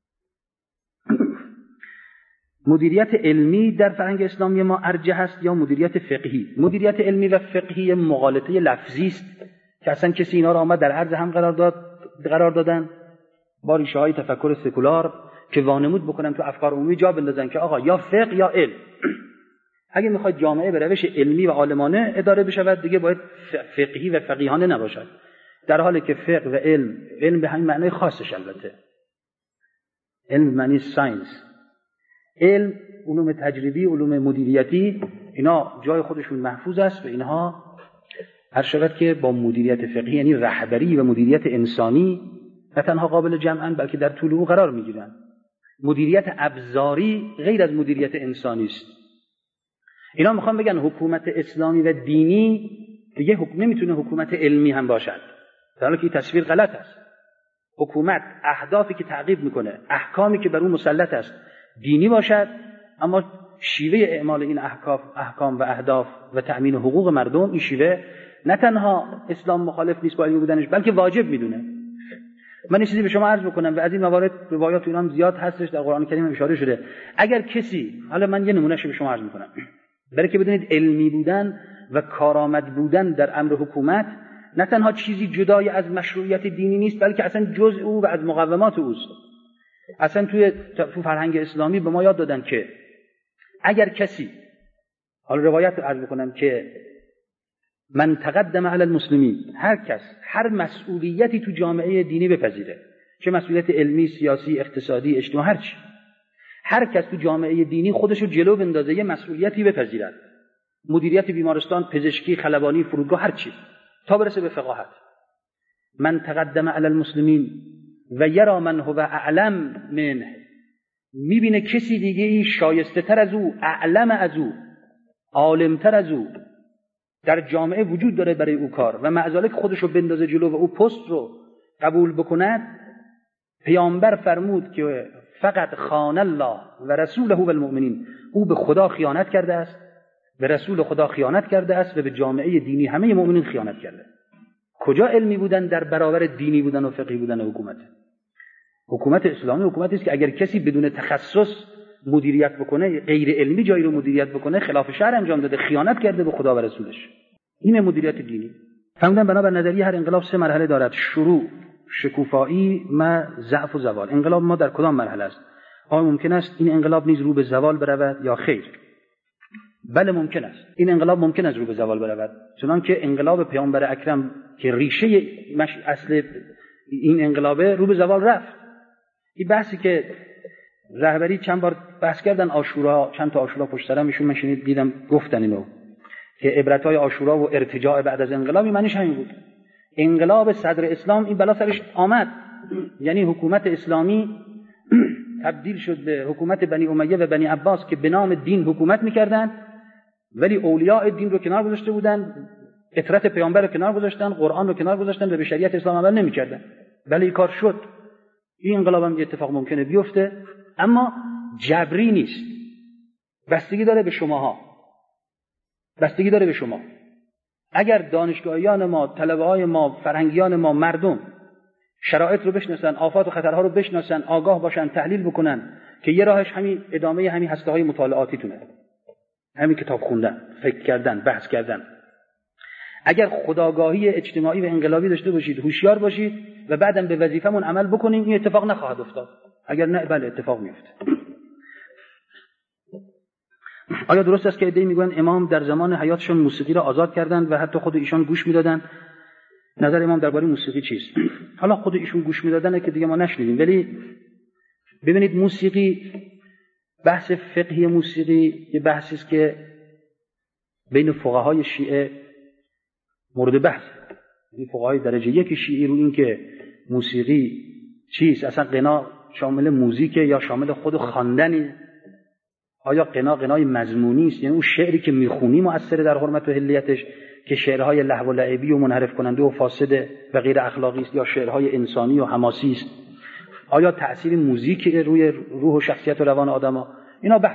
مدیریت علمی در فرهنگ اسلامی ما ارجح است یا مدیریت فقهی؟ مدیریت علمی و فقهی مغالطه لفظی است که اصلا کسی اینا را آمد در عرض هم قرار دادن با ریشه های تفکر سکولار که وانمود بکنن تو افکار عمومی جا بندازن که آقا یا فقه یا علم. اگه میخواید جامعه به روش علمی و عالمانه اداره بشود، دیگه باید فقهی و فقیهانه نباشد، در حالی که فقه و علم به همین معنای خاصش، البته علم معنی ساینس، علم علوم تجربی، علوم مدیریتی، اینا جای خودشون محفوظ است و اینها هر شود که با مدیریت فقهی یعنی رهبری و مدیریت انسانی نه تنها قابل جمعن بلکه در طول او قرار میگیرن. مدیریت ابزاری غیر از مدیریت انسانی است. اینا میخوان بگن حکومت اسلامی و دینی دیگه نمیتونه حکومت علمی هم باشد، در حالی که این تصویر غلط است. حکومت اهدافی که تعقیب میکنه، احکامی که بر اون مسلط است دینی باشد، اما شیوه اعمال این احکام و اهداف و تأمین حقوق مردم، این شیوه نه تنها اسلام مخالف نیست با علمی بودنش، بلکه واجب میدونه. من این چیزی به شما عرض بکنم و از این موارد روایات اینا زیاد هستش، در قرآن کریم اشاره شده. اگر کسی، حالا من یه نمونهش به شما عرض میکنم برای که بدونید علمی بودن و کارآمد بودن در امر حکومت نه تنها چیزی جدای از مشروعیت دینی نیست، بلکه اصلا جزء او و از مقومات اوست. اصلا تو فرهنگ اسلامی به ما یاد دادن که اگر کسی، حالا روایت رو عرض بکنم که من تقدم علی المسلمین، هر کس هر مسئولیتی تو جامعه دینی بپذیره، چه مسئولیت علمی، سیاسی، اقتصادی، اجتماعی، هر چی، هر کس تو جامعه دینی خودشو جلو بندازه یه مسئولیتی بپذیرد، مدیریت بیمارستان، پزشکی، خلبانی، فرودگاه، هر چی، تا برسه به فقاهت. من تقدم علی المسلمین و یرا من هو اعلم منه، میبینه کسی دیگه ای شایسته تر از او، اعلم از او، عالم تر از او در جامعه وجود داره برای او کار و مع ذلک خودشو بندازه جلو و او پست رو قبول بکند. پیامبر فرمود که فقط خان الله و رسوله و المؤمنین، او به خدا خیانت کرده است، به رسول خدا خیانت کرده است و به جامعه دینی همه مؤمنین خیانت کرده. کجا علمی بودن در برابر دینی بودن و فقهی بودن حکومت؟ حکومت اسلامی حکومتی است که اگر کسی بدون تخصص مدیریت بکنه، غیر علمی جایی رو مدیریت بکنه، خلاف شرع انجام داده، خیانت کرده به خدا و رسولش. این مدیریت دینی. فهمیدن بنابر نظریه هر انقلاب 3 مرحله دارد: شروع، شکوفایی، ضعف و زوال. انقلاب ما در کدام مرحله است؟ آیا ممکن است این انقلاب نیز رو به زوال برود یا خیر؟ بله ممکن است. این انقلاب ممکن است رو به زوال برود، چنانکه انقلاب پیامبر اکرم که ریشه اصل این انقلابه رو به زوال رفت. این بحثی که رهبری چند بار بحث کردن، عاشورا، چند تا عاشورا پشت سر میشون، من شنید دیدم گفتن اینو که عبرت‌های عاشورا و ارتجاع بعد از انقلابی معنیش همین بود. انقلاب صدر اسلام این بلا سرش آمد، یعنی حکومت اسلامی تبدیل شد به حکومت بنی امیه و بنی عباس که به نام دین حکومت میکردن، ولی اولیاء دین رو کنار گذاشته بودن، اطرت پیامبر رو کنار گذاشتن، قرآن رو کنار گذاشتن و به شریعت اسلام عمل نمیکردن. بله این کار شد. این انقلاب هم اتفاق ممکنه بیفته، اما جبری نیست. بستگی داره به شماها، بستگی داره به شما. اگر دانشگاهیان ما، طلبه‌های ما، فرهنگیان ما، مردم شرایط رو بشناسن، آفات و خطرها رو بشناسن، آگاه باشن، تحلیل بکنن، که یه راهش همین ادامه همین هسته‌های مطالعاتیتونه، همین کتاب خوندن، فکر کردن، بحث کردن. اگر خودآگاهی اجتماعی و انقلابی داشته باشید، هوشیار باشید و بعدم به وظیفمون عمل بکنیم، این اتفاق نخواهد افتاد. اگر نه، بله اتفاق میفته. آیا درست است که عده‌ای میگویند امام در زمان حیاتشون موسیقی را آزاد کردند و حتی خود ایشان گوش میدادند؟ نظر امام درباره موسیقی چیست؟ حالا خود ایشون گوش میدادن که دیگه ما نشنیدیم، ولی ببینید موسیقی، بحث فقهی موسیقی یه بحثی است که بین فقهای شیعه مورد بحث. این فقهای درجه 1 شیعه رو این که موسیقی چیست، اصلا غنا شامل موزیکه یا شامل خود خواندنه، آیا غنای مضمونی است، یعنی اون شعری که میخونی مؤثر در حرمت و حلیتش، که شعرهای لهو و لعبی و منحرف کننده و فاسد و غیر اخلاقی است، یا شعرهای انسانی و حماسی است؟ آیا تأثیر موزیک روی روح و شخصیت و روان آدم‌ها؟ اینا بحث.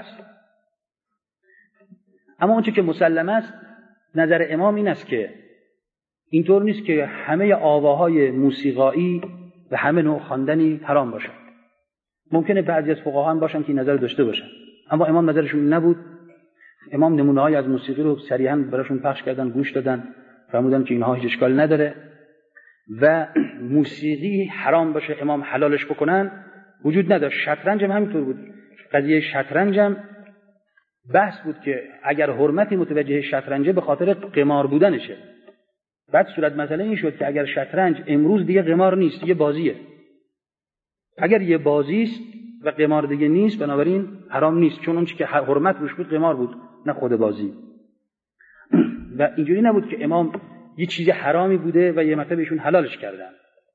اما اون چیزی که مسلم است، نظر امام این است که اینطور نیست که همه آواهای موسیقایی و همه نوع خواندنی حرام باشن. ممکنه بعضی از فقها هم باشن که این نظر داشته باشن، اما امام نظرشون این نبود. امام نمونه‌های از موسیقی رو صریحاً براشون پخش کردن، گوش دادن، فرمودن که اینها هیچ اشکال نداره و موسیقی حرام باشه امام حلالش بکنن وجود نداشت. شطرنج هم همینطور بود. قضیه شطرنج هم بحث بود که اگر حرمتی متوجه شطرنج به خاطر قمار بودنشه، بعد صورت مسئله این شد که اگر شطرنج امروز دیگه قمار نیست، یه بازیه. اگر یه بازی است و قمار دیگه نیست، بنابراین حرام نیست، چون اون چیزی که حرمت روش بود قمار بود، نه خود بازی. و اینجوری نبود که امام یه چیز حرامی بوده و یه مرتبه ایشون حلالش کردن.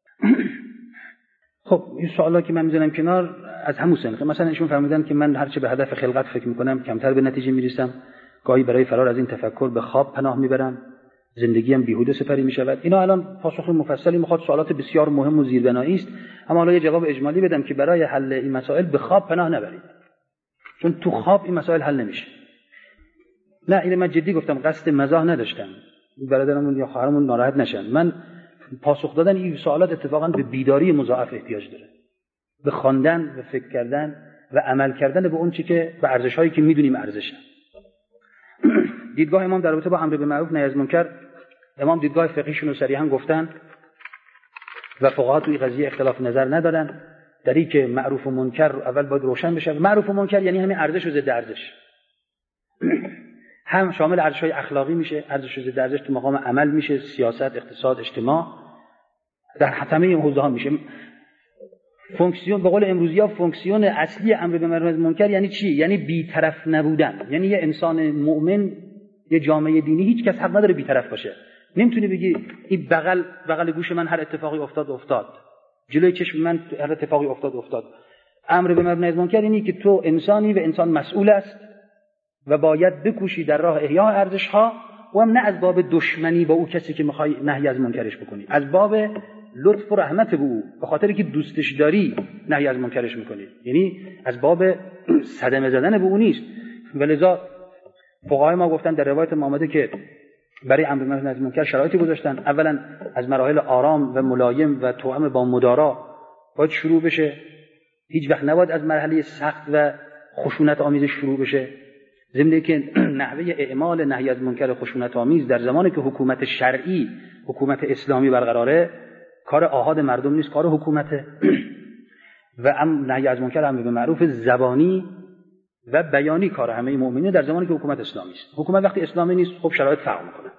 خب این سوالا که من میذارم کنار از همون سنخه. مثلا ایشون فرمودن که من هرچه به هدف خلقت فکر میکنم کمتر به نتیجه میرسم، گاهی برای فرار از این تفکر به خواب پناه میبرم، زندگیم بیهوده سپری میشود. اینا الان پاسخ مفصلی میخواد، سوالات بسیار مهم و زیربنایی است، اما حالا یه جواب اجمالی بدم که برای حل این مسائل به خواب پناه نبرید، چون تو خواب این مسائل حل نمیشه. نه، این من جدی گفتم، قصد مزاح نداشتم، برادرمون یا خواهرمون ناراحت نشن. من پاسخ دادن این سوالات اتفاقا به بیداری مضاعف احتیاج داره، به خواندن و فکر کردن و عمل کردن به اون چی که به ارزش‌هایی که میدونیم ارزشه. دیدگاه امام در رابطه با امر به معروف نهی از منکر، امام دیدگاه فقهیشون رو صریحا گفتن و فقها توی قضیه اختلاف نظر ندارن. در این که معروف و منکر اول باید روشن بشه. معروف و منکر یعنی همین ارزش و ضد ارزش، هم شامل ارزش‌های اخلاقی میشه، ارزش و ضد ارزش تو مقام عمل میشه، سیاست، اقتصاد، اجتماع، در همه حوزه‌ها میشه. فونکسیون به قول امروزی‌ها فونکسیون اصلی امر به معروف منکر یعنی چی؟ یعنی بی‌طرف نبودن. یعنی یه انسان مؤمن، یه جامعه دینی، هیچ کس حق نداره بی‌طرف باشه. نمیتونی بگی این بغل گوش من هر اتفاقی افتاد، جلوی چشم من هر اتفاقی افتاد. امر به معروف منکر اینی که تو انسانی و انسان مسئول است و باید بکوشی در راه احیاء ارزش‌ها، و هم نه از باب دشمنی با او کسی که می‌خوای نهی از منکرش بکنی، از باب لطف و رحمت به او، به خاطر که دوستش داری نهی از منکرش می‌کنی، یعنی از باب صدمه زدن به او نیست. ولذا فقهای ما گفتن در روایت ما آمده که برای امر به معروف نهی از منکر شرایطی گذاشتن. اولا از مراحل آرام و ملایم و توأم با مدارا باید شروع بشه، هیچ وقت نباید از مرحله سخت و خشونت آمیز شروع بشه. ضمن که نحوه اعمال نهی از منکر خشونت آمیز در زمانی که حکومت شرعی، حکومت اسلامی برقراره، کار آحاد مردم نیست، کار حکومته. و نهی از منکر امر به معروف زبانی و بیانی کار همه مؤمنین در زمانی که حکومت اسلامی است. حکومت وقتی اسلامی نیست خب شرایط فرق میکنه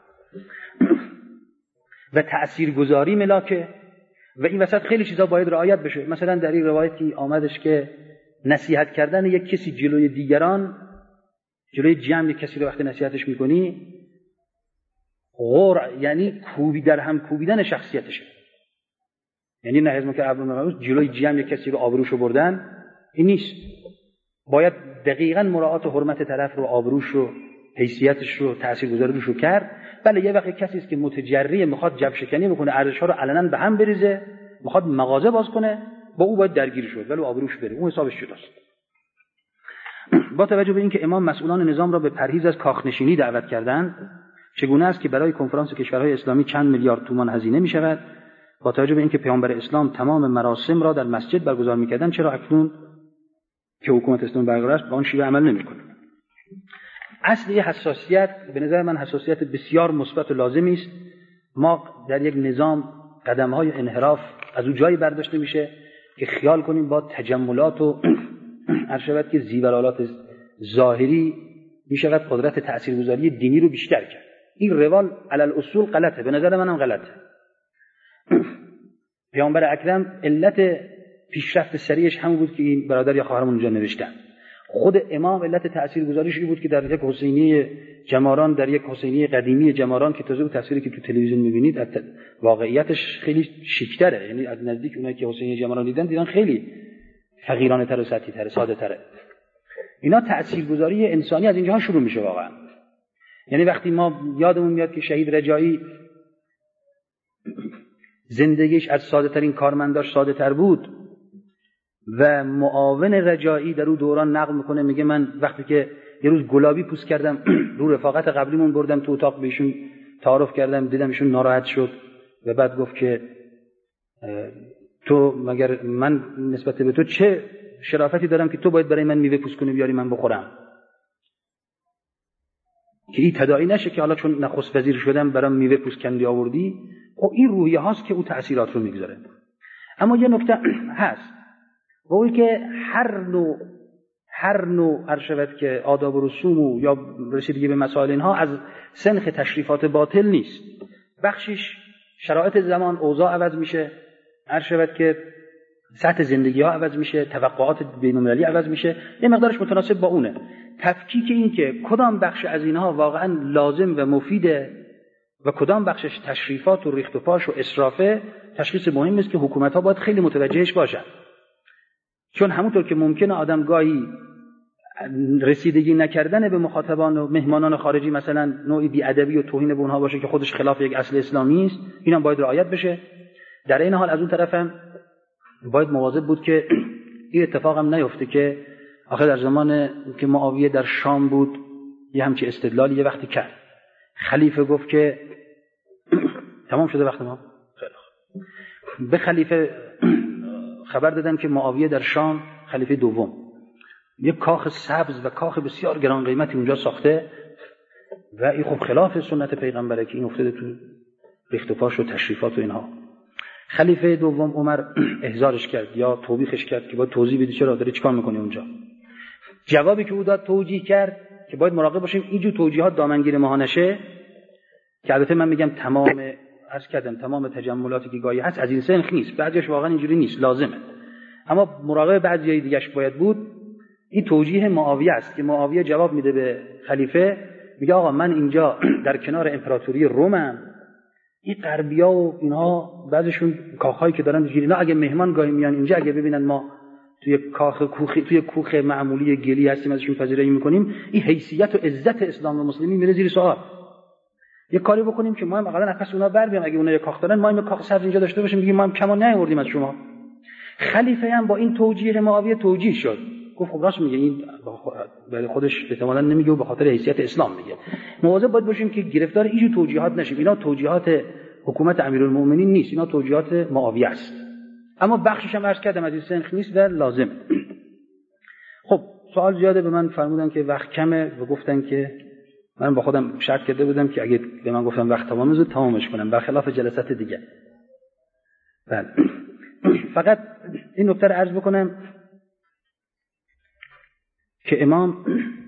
و تاثیرگذاری ملاکه و این وسط خیلی چیزا باید رعایت بشه. مثلا در این روایتی آمدش که نصیحت کردن یک کسی جلوی دیگران، جلوی جمع یک کسی رو وقتی نصیحتش میکنی، غر یعنی در هم کوبیدن شخصیتشه. یعنی نهی از منکر امر به معروف جلوی جمع یک کسی رو آبروشو بردن این نیست. باید دقیقاً مراعات حرمت طرف رو، آبروش رو، حیثیتش رو، تاثیرگذاریش رو کرد. بله یه وقت کسی است که متجری میخواد جبر شکنی بکنه، ارزش‌ها رو علنا به هم بریزه، میخواد مغازه باز کنه، با او باید درگیر شد ولی آبروش بره، اون حسابش جداست. با توجه به اینکه امام مسئولان نظام را به پرهیز از کاخنشینی دعوت کردند، چگونه است که برای کنفرانس کشورهای اسلامی چند میلیارد تومان هزینه می شود؟ با توجه به اینکه پیامبر اسلام تمام مراسم را در مسجد برگزار می‌کردند، چرا اکنون که حکومت اسلامی برقرار است به آن شیوه عمل نمی‌کنه؟ اصل این حساسیت به نظر من حساسیت بسیار مثبت و لازمی است. ما در یک نظام قدم‌های انحراف از اون جایی برداشته میشه که خیال کنیم با تجملات و ارشبت که زیورالات ظاهری میشود قدرت تاثیرگذاری دینی رو بیشتر کرد. این روال علی الاصول غلطه، به نظر منم غلطه. پیامبر اکرم علت پیشرفت سریعش همون بود که این برادر یا خواهرمون اونجا نوشتن. خود امام علت تاثیرگذاریش این بود که در یک حسینی جماران، در یک حسینی قدیمی جماران که تازه تصویری که تو تلویزیون می‌بینید واقعیتش خیلی شیک‌تره، یعنی از نزدیک اونایی که حسینی جماران دیدن خیلی فقیرانه تر و سطحی تر، ساده تره. اینا تاثیرگذاری انسانی از اینجا شروع میشه واقعا. یعنی وقتی ما یادمون میاد که شهید رجایی زندگیش از ساده ترین کارمنداش ساده تر بود و معاون رجایی در اون دوران نقل میکنه، میگه من وقتی که یه روز گلابی پوست کردم رو رفاقت قبلیمون بردم تو اتاق بهشون تعارف کردم، دیدم ایشون ناراحت شد و بعد گفت که تو مگر من نسبت به تو چه شرافتی دارم که تو باید برای من میوه پوست کنی بیاری من بخورم؟ که این تداعی نشه که حالا چون نخست وزیر شدم برام میوه پوست کندی آوردی. خب این روحیه هاست که او تأثیرات رو میگذاره. اما یه نکته هست، و اون که هر نوع ارشبت که آداب و رسوم یا رسیدگی به مسائل اینها از سنخ تشریفات باطل نیست. بخشش شرایط زمان، اوضاع عوض میشه، ارشبت که سطح زندگی ها عوض میشه، توقعات بین‌المللی عوض میشه، یه مقدارش متناسب با اونه. تفکیک این که کدام بخش از اینها واقعا لازم و مفیده و کدام بخشش تشریفات و ریخت و پاش و اسرافه، تشخیص مهم است که حکومت ها باید خیلی متوجهش باشن. چون همونطور که ممکنه آدم گاهی رسیدگی نکردن به مخاطبان و مهمانان خارجی مثلا نوعی بی‌ادبی و توهین به اونها باشه که خودش خلاف یک اصل اسلامی است، اینا باید رعایت بشه. در این حال از اون طرف هم باید مواظب بود که این اتفاق هم نیفته که آخر در زمان که معاویه در شام بود یه همچی استدلالی یه وقتی کرد، خلیفه گفت که تمام شده وقت ما، خیلی خوب، به خلیفه خبر دادن که معاویه در شام، خلیفه دوم، یک کاخ سبز و کاخ بسیار گران قیمتی اونجا ساخته و این خب خلاف سنت پیغمبره که این افتاده تو ریخت و پاش و تشریفات و اینها. خلیفه دوم عمر احضارش کرد یا توبیخش کرد که باید توضیح بدی چرا داری چیکار میکنی اونجا. جوابی که او داد توجیه کرد که باید مراقب باشیم اینجور توجیهات دامنگیر ما نشه، که البته من میگم تمام تجملاتی که گاهی هست از این سنخ نیست، بعضیش واقعا اینجوری نیست، لازمه، اما مراقب بعضیای دیگه‌اش باید بود. این توجیه معاویه است که معاویه جواب میده به خلیفه، میگه آقا من اینجا در کنار امپراتوری رومم، این غربیا و اینها بعضشون کاخایی که دارن اینا اگه مهمان گاهی میان اینجا، اگه ببینن ما توی کوخ معمولی گلی هستیم ازشون پذیرایی میکنیم، این حیثیت و عزت اسلام و مسلمین میره زیر سوال. یه کاری بکنیم که ما هم اقلا نفس اونا بر بیام، اگه اونا یه کاخ دارن ما هم کاخ سبز اینجا داشته باشیم، بگیم ما هم کمان نیاوردیم از شما. خلیفه هم با این توجیه معاویه توجیه شد، گفت خب راست میگه، این برای خودش احتمالاً نمیگه و به خاطر حیثیت اسلام میگه. مواظب باید باشیم که گرفتار اینجور توجیهات نشیم. اینا توجیهات حکومت امیرالمومنین نیست، اینا توجیهات معاویه است، اما بخشش هم عرض کردم از این سنخ نیست و لازم. خب سوال زیاده، به من فرمودن که وقت کمه و گفتن که من با خودم شرط کرده بودم که اگه به من گفتم وقت تمامه زود تمامش کنم، برخلاف جلسات دیگه. بله فقط این نکته رو عرض بکنم که امام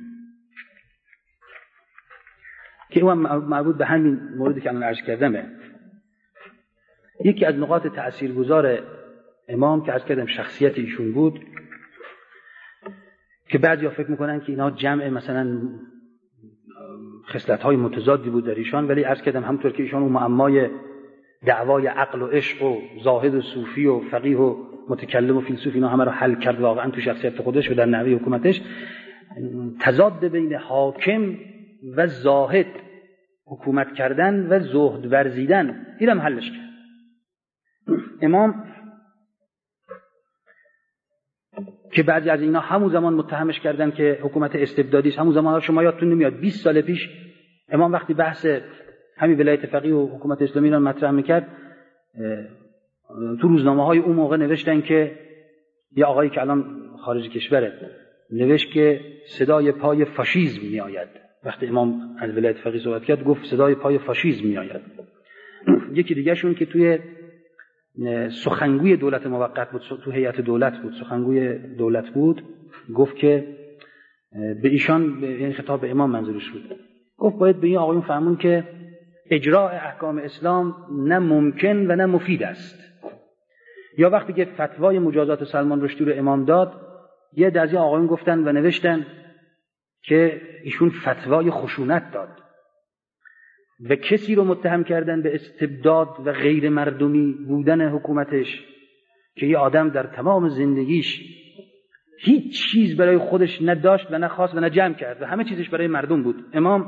که اون مربوط به همین موردی که الان عرض کردمه، یکی از نقاط تأثیرگذار امام که عرض کردم شخصیت ایشون بود، که بعضیا فکر میکنن که اینا جمع مثلا خصلت‌های متضادی بود در ایشان، ولی عرض کردم همونطور که ایشان اون معمای دعوای عقل و عشق و زاهد و صوفی و فقیه و متکلم و فیلسوف اینا همه رو حل کرد واقعا تو شخصیت خودش و در نحوه حکومتش. تضاد بین حاکم و زاهد، حکومت کردن و زهد ورزیدن، اینم حلش کرد. امام که بعضی از اینا همون زمان متهمش کردن که حکومت استبدادی است، همون زمان شما یادتون نمیاد 20 سال پیش امام وقتی بحث همین ولایت فقیه و حکومت اسلامی را مطرح میکرد، تو روزنامه‌های اون موقع نوشتن که یه آقایی که الان خارج کشوره نوشت که صدای پای فاشیسم میآید. وقتی امام از ولایت فقیه صحبت کرد گفت صدای پای فاشیسم میآید. یکی دیگه شون که توی سخنگوی دولت موقت بود، تو هیئت دولت بود، سخنگوی دولت بود، گفت که به ایشان، یعنی خطاب به امام منظورش بود، گفت باید به این آقایون فهمون که اجراء احکام اسلام نه ممکن و نه مفید است. یا وقتی که فتوای مجازات سلمان رشدی رو امام داد، یه دسته آقایون گفتن و نوشتن که ایشون فتوای خشونت داد و کسی رو متهم کردن به استبداد و غیر مردمی بودن حکومتش، که یه آدم در تمام زندگیش هیچ چیز برای خودش نداشت و نخواست و نجمع کرد و همه چیزش برای مردم بود. امام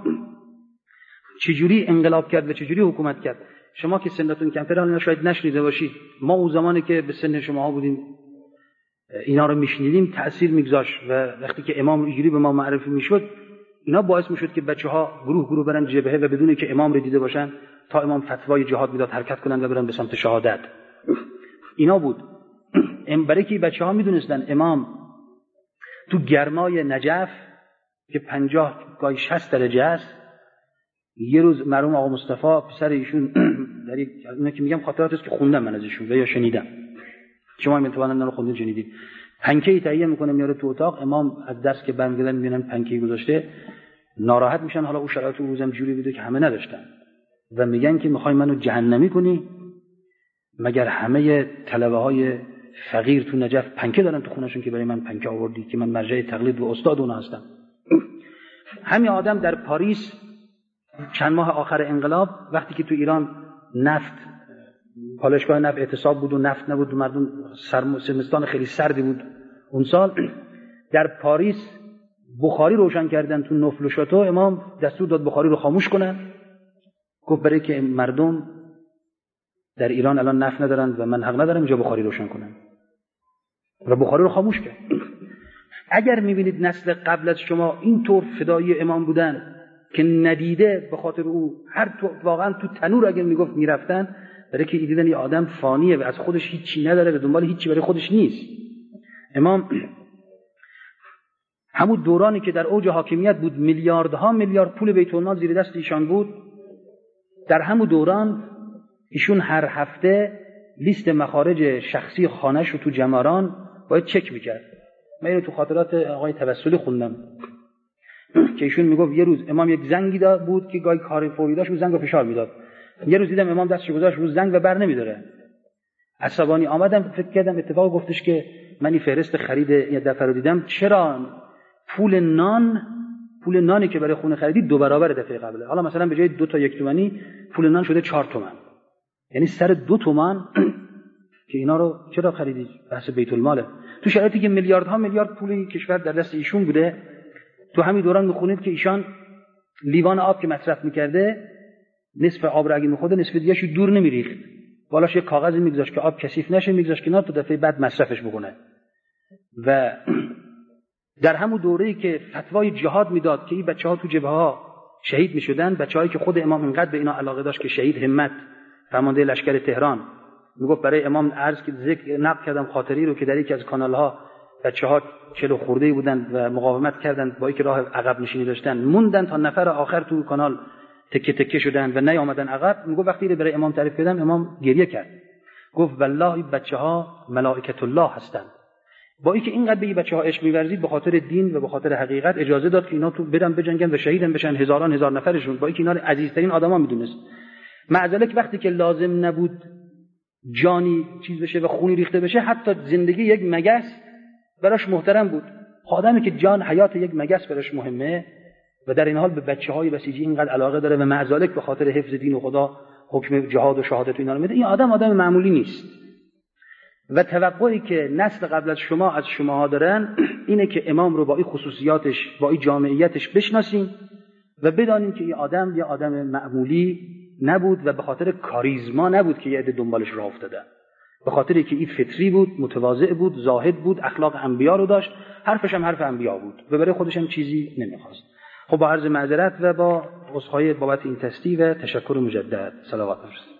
چجوری انقلاب کرد و چجوری حکومت کرد؟ شما که سنتون کمتره حالا شاید نشنیده باشید، ما اون زمانی که به سن شما بودیم اینا رو میشنیدیم تأثیر میگذاشت و وقتی که امام اینجوری به ما معرفی میشد اینا باعث میشد که بچه‌ها گروه برن جبهه و بدون که امام رو دیده باشن تا امام فتوای جهاد میداد حرکت کنن و برن به سمت شهادت. اینا بود. برای که بچه‌ها میدونستن امام تو گرمای نجف که 50 گاهی 60 درجه است، یه روز مرحوم آقا مصطفی پسر ایشون در یک اینا که میگم خاطرات است که خوندم من ازشون و یا شنیدم، شما هم احتمالاً اینا رو خوندید شنیدید، پنکه‌ای تهیه میکنه میاره تو اتاق، امام از درس که برمیگردن میبینن پنکه‌ای گذاشته، ناراحت میشن. حالا اون شرایط اون روزم جوری بوده که همه نداشتن و میگن که میخوای منو جهنمی کنی؟ مگر همه طلبه‌های فقیر تو نجف پنکه دارن تو خونه‌شون که برای من پنکه آوردی که من مرجع تقلید و استاد اونها هستم؟ همین آدم در پاریس چند ماه آخر انقلاب وقتی که تو ایران نفت، پالایشگاه نفت اعتصاب بود و نفت نبود و مردم زمستان خیلی سردی بود اون سال، در پاریس بخاری روشن کردن تو نفل و شاتو، امام دستور داد بخاری رو خاموش کنن، گفت برای که مردم در ایران الان نفت ندارن و من حق ندارم اینجا بخاری روشن کنن و بخاری رو خاموش کرد. اگر میبینید نسل قبل از شما اینطور فدایی امام بودن که ندیده به خاطر او هر واقعا تو تنور اگر میگفت میرفتن، برای که دیدن یه آدم فانیه و از خودش هیچی نداره و دنبال هیچی برای خودش نیست. امام همون دورانی که در اوج حاکمیت بود، میلیاردها میلیارد پول بیت المال زیر دست ایشان بود، در همون دوران ایشون هر هفته لیست مخارج شخصی خانه‌ش رو تو جماران باید چک میکرد. من اینو تو خاطرات آقای توسلی خوندم که ایشون میگفت یه روز امام یک زنگی داد بود که گاهی کار فوری داشت، اون زنگو فشار میداد. یه روز دیدم امام دستش گذاشت رو زنگ و بر نمیداره. عصبانی آمدم، فکر کردم اتفاق گفتش که من این فهرست خرید یه دفعه رو دیدم، چرا پول نانی که برای خونه خریدی 2 برابر دفعه قبله. حالا مثلا به جای 2 تا 1 تومانی پول نان شده 4 تومن. یعنی سر 2 تومن که اینا رو چرا خریدی؟ بحث بیت الماله. تو شرایطی که میلیاردها میلیارد پول کشور در دست ایشون بوده، تو همین دوران میخونید که ایشان لیوان آب که مصرف میکرده، نصف آب رو اگه میخورده نصف دیگه‌شو دور نمیریخت، بالاش یه کاغذی میگذاشت که آب کثیف نشه، میگذاشت کنار تا دفعه بعد مصرفش بکنه. و در همون دوره‌ای که فتوای جهاد میداد که این بچه‌ها تو جبهه‌ها شهید میشدن، بچه‌هایی که خود امام اینقدر به اینا علاقه داشت که شهید همت فرمانده لشکر تهران میگفت برای امام عرض که ذکر نقل کردم خاطری رو که در یکی از کانال‌ها بچه‌ها 40 خورده‌ای بودن و مقاومت کردند، با اینکه راه عقب نشینی داشتن موندن تا نفر آخر تو کانال تکه تکه شدن و نیامدن عقب. میگفت وقتی برای امام تعریف کردم امام گریه کرد، گفت والله این بچه‌ها ملائکه الله هستند. با اینکه اینقدر به این بچه‌ها عشق می‌ورزید، به خاطر دین و به خاطر حقیقت اجازه داد که اینا تو برن بجنگن و شهیدن بشن، هزار نفرشون، با اینکه اینا رو عزیزترین آدما میدونست. معذالک وقتی که لازم نبود جانی چیز بشه و خونی ریخته بشه، حتی زندگی یک مگس براش محترم بود. آدمی که جان حیات یک مگس براش مهمه و در این حال به بچه‌های بسیجی اینقدر علاقه داره و معذالک به خاطر حفظ دین و خدا حکم جهاد و شهادت و اینا رو میده، این آدم معمولی نیست. و توقعی که نسل قبل از شما از شماها دارن اینه که امام رو با این خصوصیاتش، با این جامعیتش بشناسیم و بدانیم که این آدم یه آدم معمولی نبود و به خاطر کاریزما نبود که یه عده دنبالش راه افتادن، به خاطر که این فطری بود، متواضع بود، زاهد بود، اخلاق انبیا رو داشت، حرفش هم حرف انبیا بود و برای خودش هم چیزی نمیخواست. خب با عرض معذرت و با عذرخواهی بابت این تستی و تشکر مجدد، صلوات بفرستید.